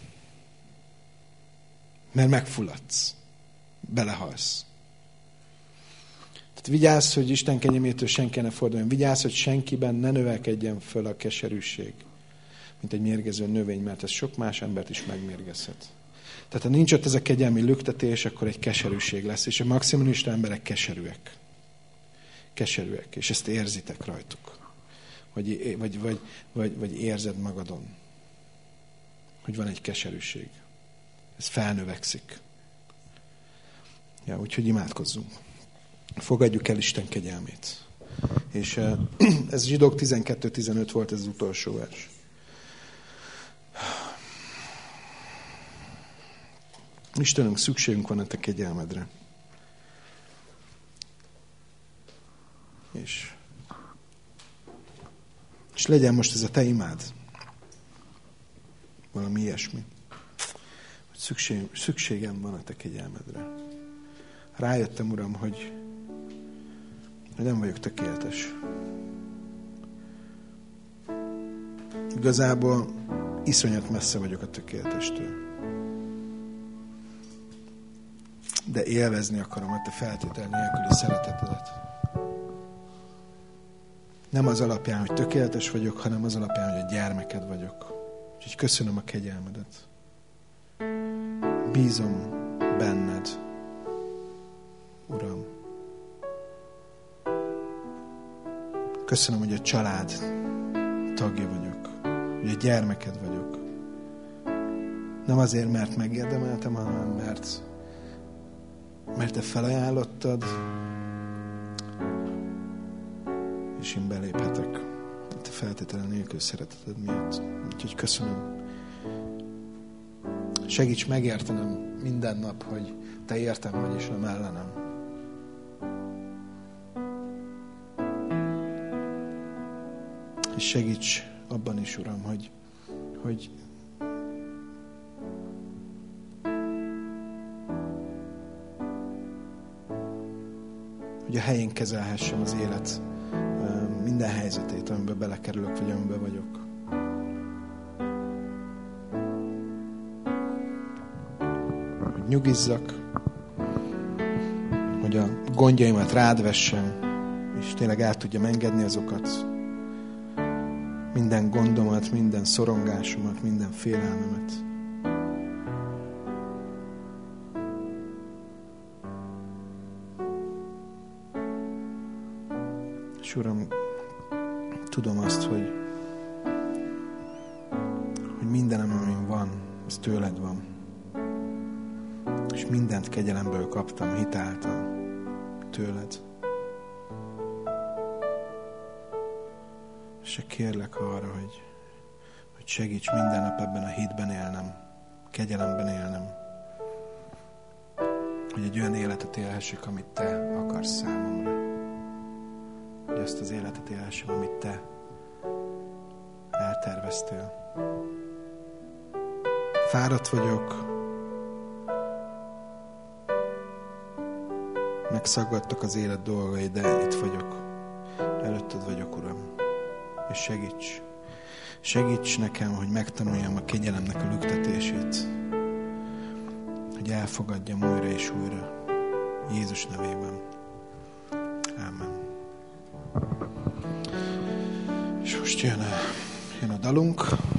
Mert megfulladsz. Belehalsz. Tehát vigyázz, hogy Isten kegyelmétől senki ne forduljon. Vigyázz, hogy senkiben ne növelkedjen föl a keserűség, mint egy mérgező növény, mert ez sok más embert is megmérgezhet. Tehát ha nincs ott ez a kegyelmi lüktetés, akkor egy keserűség lesz, és a maximalista emberek keserűek. Keserűek, és ezt érzitek rajtuk. Vagy, vagy, vagy, vagy, vagy érzed magadon, hogy van egy keserűség. Ez felnövekszik. Ja, úgyhogy imádkozzunk. Fogadjuk el Isten kegyelmét. És ez Zsidók tizenkettő tizenöt volt, ez az utolsó vers. Istenünk, szükségünk van a te kegyelmedre. És, és legyen most ez a te imád. Valami ilyesmi. Hogy szükség, szükségem van a te kegyelmedre. Rájöttem, Uram, hogy, hogy nem vagyok tökéletes. Igazából iszonyat messze vagyok a tökéletestől. De élvezni akarom a te feltétel nélküli szeretetedet. Nem az alapján, hogy tökéletes vagyok, hanem az alapján, hogy a gyermeked vagyok. Úgyhogy köszönöm a kegyelmedet. Bízom benned, Uram. Köszönöm, hogy a család tagja vagyok, hogy a gyermeked vagyok. Nem azért, mert megérdemeltem, hanem mert, mert te felajánlottad, és én beléphetek a te feltételen nélkül szereteted miatt. Úgyhogy köszönöm. Segíts megértenem minden nap, hogy te értem vagy, és nem ellenem. És segíts abban is, Uram, hogy, hogy hogy a helyén kezelhessem az élet minden helyzetét, amiben belekerülök, vagy amiben vagyok. Hogy nyugizzak, hogy a gondjaimat rád vessem, és tényleg el tudjam engedni azokat, minden gondomat, minden szorongásomat, minden félelmemet. És Uram, tudom azt, hogy, hogy mindenem, amin van, az tőled van. és mindent kegyelemből kaptam hitáltal tőled. És kérlek arra, hogy, hogy segíts minden nap ebben a hitben élnem, kegyelemben élnem, hogy egy olyan életet élhessük, amit te akarsz számomra. Hogy ezt az életet élhessem, amit te elterveztél. Fáradt vagyok, megszaggattak az élet dolgai, de itt vagyok. Előtted vagyok, Uram. És segíts. Segíts nekem, hogy megtanuljam a kegyelemnek a lüktetését. Hogy elfogadjam újra és újra. Jézus nevében. Ámen. És most jön a, jön a dalunk.